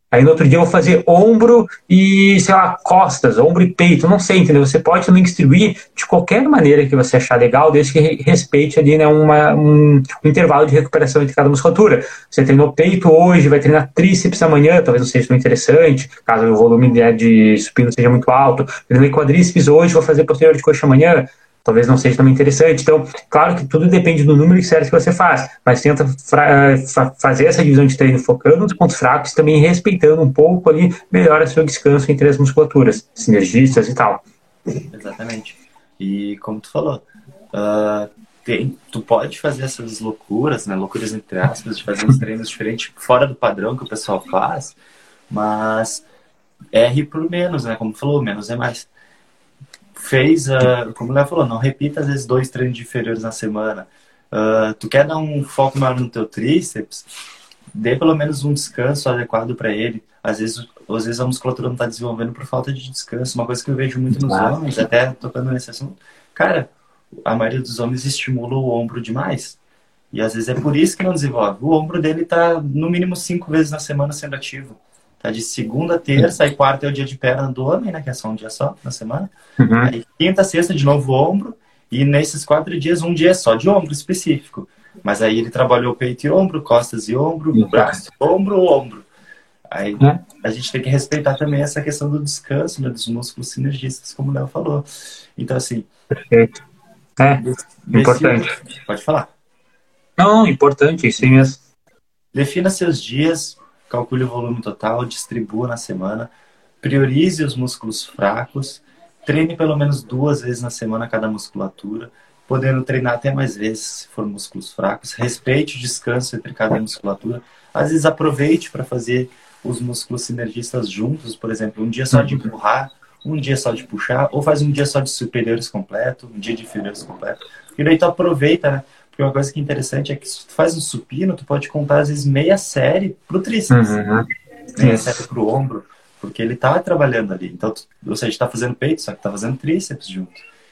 Aí no outro dia eu vou fazer ombro e, sei lá, costas, ombro e peito, não sei, entendeu? Você pode também distribuir de qualquer maneira que você achar legal, desde que respeite ali, né, um intervalo de recuperação entre cada musculatura. Você treinou peito hoje, vai treinar tríceps amanhã, talvez não seja tão interessante, caso o volume de supino seja muito alto. Treinei quadríceps hoje, vou fazer posterior de coxa amanhã, talvez não seja também interessante. Então, claro que tudo depende do número certo que você faz, mas tenta fazer essa divisão de treino focando nos pontos fracos, também respeitando um pouco ali, melhora seu descanso entre as musculaturas, sinergistas e tal. Exatamente. E como tu falou, tu pode fazer essas loucuras, né? Loucuras entre aspas, de fazer uns treinos diferentes, fora do padrão que o pessoal faz, mas R por menos, né? Como tu falou, menos é mais. Como o Léo falou, não repita às vezes 2 treinos inferiores na semana. Tu quer dar um foco maior no teu tríceps, dê pelo menos um descanso adequado para ele. Às vezes a musculatura não está desenvolvendo por falta de descanso. Uma coisa que eu vejo muito nos homens, até tocando nesse assunto, cara, a maioria dos homens estimula o ombro demais. E às vezes é por isso que não desenvolve. O ombro dele está no mínimo 5 vezes na semana sendo ativo. Tá de segunda, terça, e quarta é o dia de perna do homem, né? Que é só um dia só na semana. Uhum. Aí quinta, sexta, de novo ombro. E nesses 4 dias, um dia é só de ombro específico. Mas aí ele trabalhou peito e ombro, costas e ombro, braço, ombro. Aí a gente tem que respeitar também essa questão do descanso, né? Dos músculos sinergistas, como o Léo falou. Então, assim... Perfeito. Importante. Pode falar. Não, importante, isso mesmo. Defina seus dias, calcule o volume total, distribua na semana, priorize os músculos fracos, treine pelo menos 2 vezes na semana cada musculatura, podendo treinar até mais vezes se for músculos fracos, respeite o descanso entre cada musculatura, às vezes aproveite para fazer os músculos sinergistas juntos, por exemplo, um dia só de empurrar, um dia só de puxar, ou faz um dia só de superiores completo, um dia de inferiores completo, e daí tu aproveita, né? Porque uma coisa que é interessante é que se tu faz um supino, tu pode contar às vezes meia série pro tríceps, meia série pro ombro, porque ele tá trabalhando ali. Então, ou seja, tá fazendo peito, só que tá fazendo tríceps junto.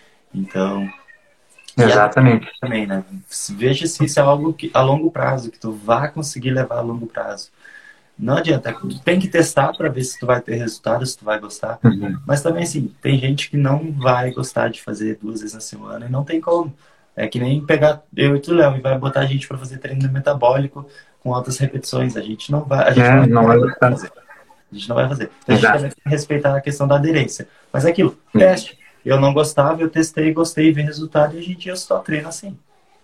Então, exatamente. Também, né? Veja se isso é algo que, a longo prazo, que tu vai conseguir levar a longo prazo. Não adianta, tu tem que testar para ver se tu vai ter resultado, se tu vai gostar. Mas também, assim, tem gente que não vai gostar de fazer 2 vezes na semana e não tem como. É que nem pegar eu e tu, Léo, e vai botar a gente para fazer treino metabólico com altas repetições. A gente não vai, não vai fazer. A gente não vai fazer. Então, a gente também tem que respeitar a questão da aderência. Mas é aquilo, teste. Eu não gostava, eu testei, gostei, vi resultado e hoje em dia eu só treino assim.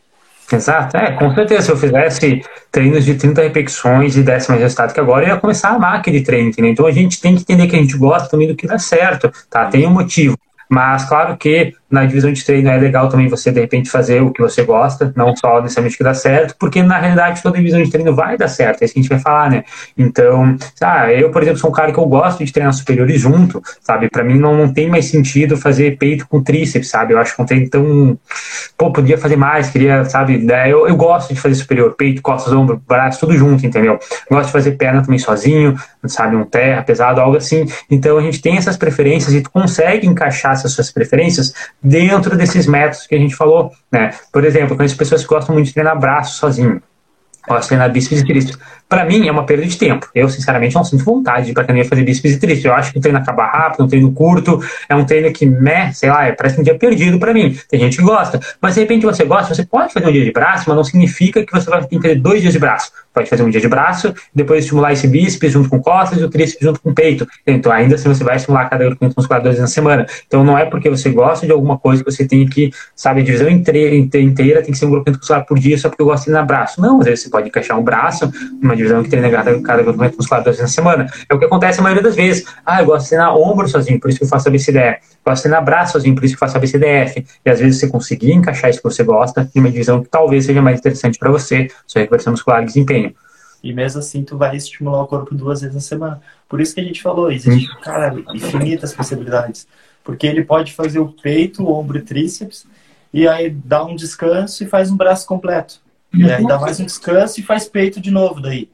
Exato, com certeza, se eu fizesse treinos de 30 repetições e desse mais resultado que agora, eu ia começar a amar aquele treino, entendeu? Então a gente tem que entender que a gente gosta também do que dá certo, tá? Tem um motivo. Mas claro que na divisão de treino é legal também você, de repente, fazer o que você gosta, não só necessariamente o que dá certo, porque na realidade toda divisão de treino vai dar certo, é isso que a gente vai falar, né? Então, eu, por exemplo, sou um cara que eu gosto de treinar superiores junto, sabe? Pra mim não tem mais sentido fazer peito com tríceps, sabe? Eu acho que um treino tão... podia fazer mais, queria, sabe? Eu gosto de fazer superior, peito, costas, ombro, braço, tudo junto, entendeu? Gosto de fazer perna também sozinho, sabe? Um terra pesado, algo assim. Então a gente tem essas preferências e tu consegue encaixar essas suas preferências dentro desses métodos que a gente falou, né? Por exemplo, eu conheço pessoas que gostam muito de treinar braço sozinho, gostam de treinar bíceps e tríceps. Para mim é uma perda de tempo. Eu, sinceramente, não sinto vontade de ir pra academia fazer bíceps e tríceps. Eu acho que o treino acaba rápido, um treino curto, é um treino que, sei lá, parece um dia perdido para mim. Tem gente que gosta. Mas, de repente, você gosta, você pode fazer um dia de braço, mas não significa que você vai ter que fazer 2 dias de braço. Pode fazer um dia de braço, depois estimular esse bíceps junto com costas e o tríceps junto com peito. Então, ainda assim, você vai estimular cada grupamento muscular 2 vezes na semana. Então, não é porque você gosta de alguma coisa que você tem que, sabe, a divisão inteira tem que ser um grupamento muscular por dia só porque eu gosto de treinar braço. Não, às vezes você pode encaixar um braço, uma divisão que treina cada grupamento muscular 2 vezes na semana. É o que acontece a maioria das vezes. Eu gosto de treinar ombro sozinho, por isso que eu faço a BCDF. Gosto de treinar braço sozinho, por isso que eu faço a BCDF. E às vezes você conseguir encaixar isso que você gosta em uma divisão que talvez seja mais interessante para você, sua recuperação muscular e desempenho. E mesmo assim, tu vai estimular o corpo 2 vezes na semana. Por isso que a gente falou, existe, cara, infinitas possibilidades. Porque ele pode fazer o peito, o ombro e tríceps, e aí dá um descanso e faz um braço completo. E aí dá mais um descanso e faz peito de novo daí.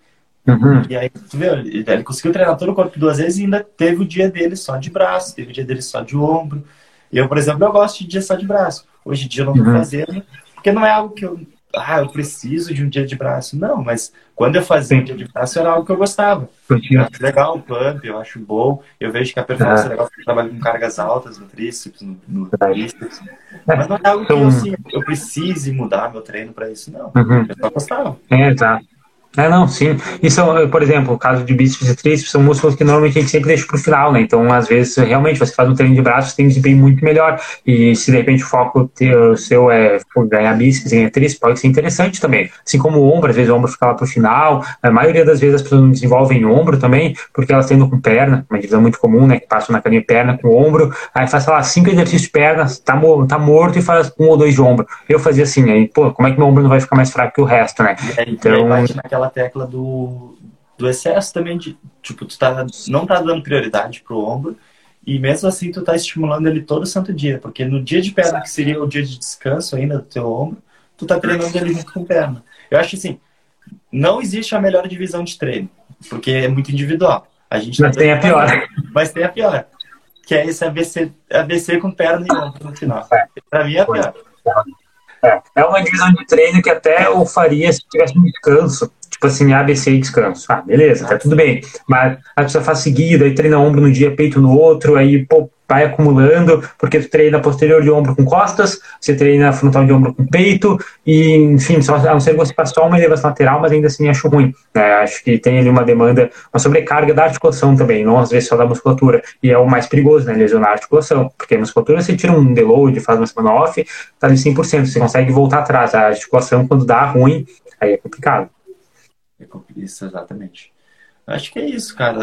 E aí, tu vê, ele conseguiu treinar todo o corpo 2 vezes e ainda teve o dia dele só de braço, teve o dia dele só de ombro. Eu, por exemplo, eu gosto de dia só de braço. Hoje em dia eu não tô fazendo, porque não é algo que eu preciso de um dia de braço. Não, mas Quando eu fazia Sim. dia de braço, era algo que eu gostava. Eu acho legal o pump, eu acho bom. Eu vejo que a performance é legal porque eu trabalho com cargas altas no tríceps, no bíceps. Mas não é algo que eu, Então, assim, eu precise mudar meu treino para isso, não. uhum. Eu só gostava. Exato. Não, sim. E são, por exemplo, o caso de bíceps e tríceps são músculos que normalmente a gente sempre deixa para o final, né? Então, às vezes, realmente, você faz um treino de braços, tem um desempenho muito melhor. E se de repente o foco seu é ganhar bíceps e ganhar tríceps, pode ser interessante também. Assim como o ombro, às vezes o ombro fica lá para o final. A maioria das vezes as pessoas não desenvolvem ombro também, porque elas têm com perna, uma divisão muito comum, né? Que passam na academia perna com ombro, aí faz, sei lá, 5 exercícios de pernas, tá morto e faz 1 ou 2 de ombro. Eu fazia assim, aí, pô, como é que meu ombro não vai ficar mais fraco que o resto, né? E aí bate naquela tecla do excesso também de, tipo, não tá dando prioridade pro ombro e mesmo assim tu tá estimulando ele todo santo dia, porque no dia de perna, que seria o dia de descanso ainda do teu ombro, tu tá treinando ele junto com perna. Eu acho assim, não existe a melhor divisão de treino, porque é muito individual. A gente tá Mas tem a pior. Mas tem a pior, que é esse ABC com perna e ombro no final. Pra mim é a pior. É uma divisão de treino que até eu faria se tivesse um descanso. Tipo assim, ABC e descanso. Ah, beleza, tá tudo bem. Mas a pessoa faz seguida, aí treina ombro no dia, peito no outro, aí, pô, vai acumulando, porque tu treina posterior de ombro com costas, você treina frontal de ombro com peito, e, enfim, a não ser que você faça só uma elevação lateral, mas ainda assim acho ruim. Né? Acho que tem ali uma demanda, uma sobrecarga da articulação também, não às vezes só da musculatura. E é o mais perigoso, né? Lesionar a articulação. Porque a musculatura você tira um deload, faz uma semana off, tá ali 100%, você consegue voltar atrás. A articulação, quando dá ruim, aí é complicado. Isso, exatamente. Acho que é isso, cara.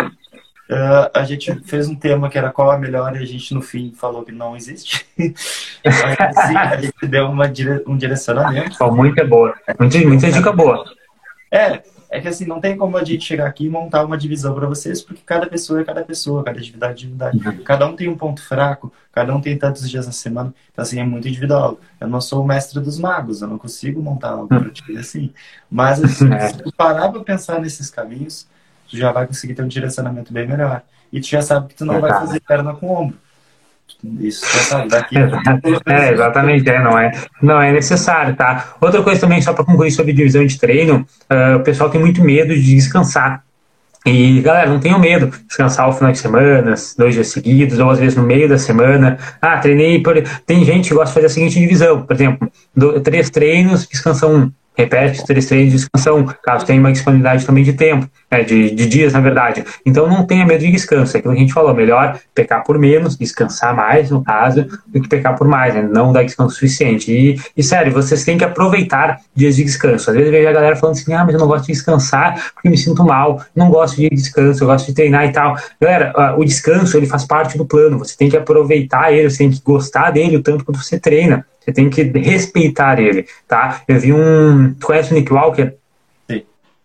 A gente fez um tema que era qual a melhor e a gente no fim falou que não existe. Mas assim, a gente deu um direcionamento. Pô, muita boa. Muita dica boa. É que assim, não tem como a gente chegar aqui e montar uma divisão para vocês, porque cada pessoa é cada pessoa, cada atividade é atividade. Cada um tem um ponto fraco, cada um tem tantos dias na semana. Então, assim, é muito individual. Eu não sou o mestre dos magos, eu não consigo montar algo para ti assim. Mas, assim, se tu parar para pensar nesses caminhos, tu já vai conseguir ter um direcionamento bem melhor. E tu já sabe que tu não vai fazer perna com ombro. Isso, já sabe, daqui. Exatamente, não é necessário, tá? Outra coisa também, só para concluir sobre divisão de treino, o pessoal tem muito medo de descansar. E, galera, não tenham medo de descansar o final de semana, 2 dias seguidos, ou às vezes no meio da semana. Treinei. Tem gente que gosta de fazer a seguinte divisão, por exemplo, 3 treinos, descansa 1. Repete 3 treinos, descansa 1, caso tenha uma disponibilidade também de tempo, de dias, na verdade. Então não tenha medo de descanso, é aquilo que a gente falou, melhor pecar por menos, descansar mais, no caso, do que pecar por mais, né? Não dar descanso suficiente. E sério, vocês têm que aproveitar dias de descanso. Às vezes eu vejo a galera falando assim, mas eu não gosto de descansar porque me sinto mal, não gosto de descanso, eu gosto de treinar e tal. Galera, o descanso, ele faz parte do plano, você tem que aproveitar ele, você tem que gostar dele o tanto quanto você treina. Você tem que respeitar ele, tá? Eu vi Tu conhece o Nick Walker? Sim.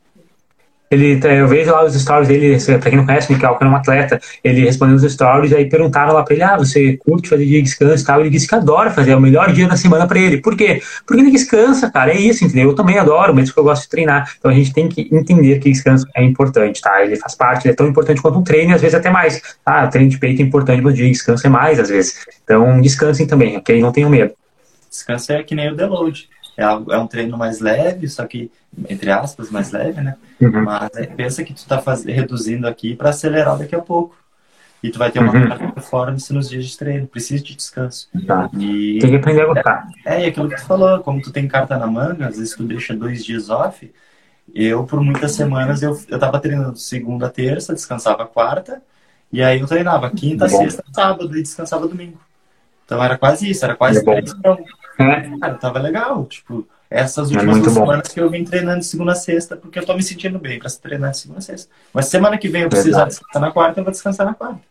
Eu vejo lá os stories dele, pra quem não conhece, o Nick Walker é um atleta, ele respondeu os stories, aí perguntaram lá pra ele, você curte fazer dia de descanso e tal? Ele disse que adora fazer, é o melhor dia da semana pra ele. Por quê? Porque ele descansa, cara, é isso, entendeu? Eu também adoro, mesmo que eu gosto de treinar. Então a gente tem que entender que descanso é importante, tá? Ele faz parte, ele é tão importante quanto um treino e às vezes até mais. O treino de peito é importante, mas o dia de descanso é mais, às vezes. Então descansem também, ok? Não tenham medo. Descanso é que nem o deload. É um treino mais leve, só que, entre aspas, mais leve, né? Uhum. Mas pensa que tu tá reduzindo aqui para acelerar daqui a pouco. E tu vai ter uma performance nos dias de treino. Precisa de descanso. Tá. Tem que aprender a gostar. E aquilo que tu falou, como tu tem carta na manga, às vezes tu deixa 2 dias off. Eu, por muitas semanas, eu tava treinando segunda, terça, descansava quarta. E aí eu treinava quinta, sexta, sábado e descansava domingo. Então era quase isso, era quase 3 para 1. Cara, tava legal. Tipo, essas últimas 2 semanas que eu vim treinando de segunda a sexta, porque eu tô me sentindo bem pra treinar de segunda a sexta. Mas semana que vem eu precisar descansar na quarta, eu vou descansar na quarta.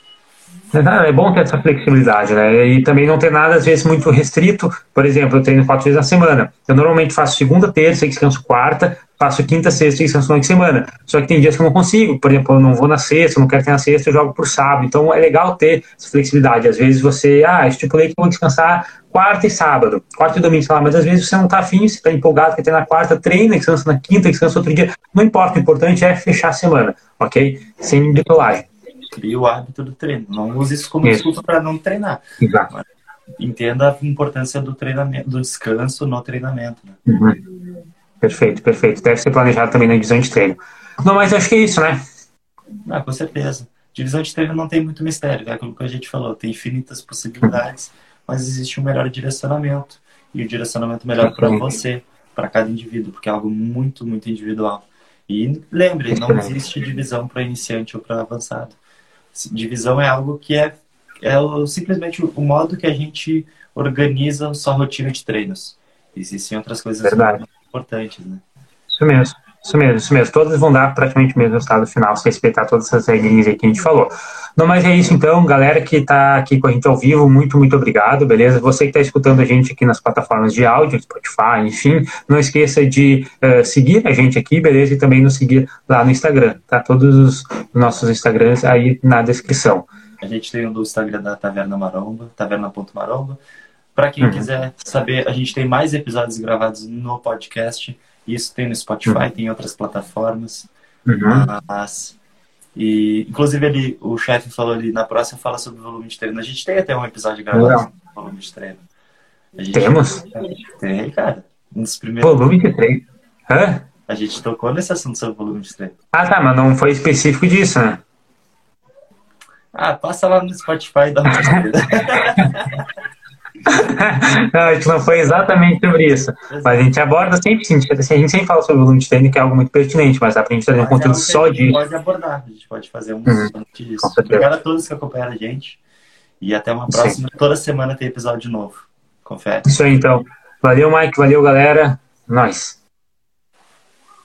É bom ter essa flexibilidade, né? E também não ter nada, às vezes, muito restrito. Por exemplo, eu treino 4 vezes na semana. Eu normalmente faço segunda, terça e descanso quarta, faço quinta, sexta e descanso na semana. Só que tem dias que eu não consigo. Por exemplo, eu não vou na sexta, eu não quero ter na sexta, eu jogo por sábado. Então é legal ter essa flexibilidade. Às vezes você, estipulei que eu vou descansar quarta e sábado, quarta e domingo, sei lá, mas às vezes você não tá afim, você tá empolgado, quer ter na quarta, treina, descansa na quinta, descansa outro dia. Não importa, o importante é fechar a semana, ok? Sem bitolagem. Cria o hábito do treino. Não use isso como desculpa para não treinar. Exato. Entenda a importância do treinamento, do descanso no treinamento. Né? Perfeito, perfeito. Deve ser planejado também na divisão de treino. Não, mas acho que é isso, né? Ah, com certeza. Divisão de treino não tem muito mistério, é aquilo que a gente falou, tem infinitas possibilidades, mas existe um melhor direcionamento. E o direcionamento melhor para você, para cada indivíduo, porque é algo muito, muito individual. E lembre, não existe divisão para iniciante ou para avançado. Divisão é algo que simplesmente o modo que a gente organiza a sua rotina de treinos. Existem outras coisas muito importantes, né? Isso mesmo. Isso mesmo, isso mesmo. Todas vão dar praticamente o mesmo resultado final, se respeitar todas essas regrinhas aí que a gente falou. Não, mas é isso então, galera que está aqui com a gente ao vivo, muito, muito obrigado, beleza? Você que está escutando a gente aqui nas plataformas de áudio, Spotify, enfim, não esqueça de seguir a gente aqui, beleza? E também nos seguir lá no Instagram, tá? Todos os nossos Instagrams aí na descrição. A gente tem o do Instagram da Taverna Maromba, taverna.maromba. Para quem quiser saber, a gente tem mais episódios gravados no podcast. Isso tem no Spotify, tem em outras plataformas. Inclusive, o chefe falou ali, na próxima fala sobre o volume de treino. A gente tem até um episódio gravado sobre o volume de treino. Temos? Tem, cara. Um dos primeiros. Volume de treino? Hã? A gente tocou nesse assunto sobre o volume de treino. Ah, tá, mas não foi específico disso, né? Ah, passa lá no Spotify e dá uma olhada. Não, a gente não foi exatamente sobre isso. Mas a gente aborda sempre, sim, a gente sempre fala sobre o volume de treino, que é algo muito pertinente, mas dá pra gente fazer um conteúdo só disso. A gente pode abordar, a gente pode fazer um disso. Obrigado a todos que acompanharam a gente. E até uma próxima. Sim. Toda semana tem episódio novo. Confere. Isso aí, então. Valeu, Mike. Valeu, galera. Nós.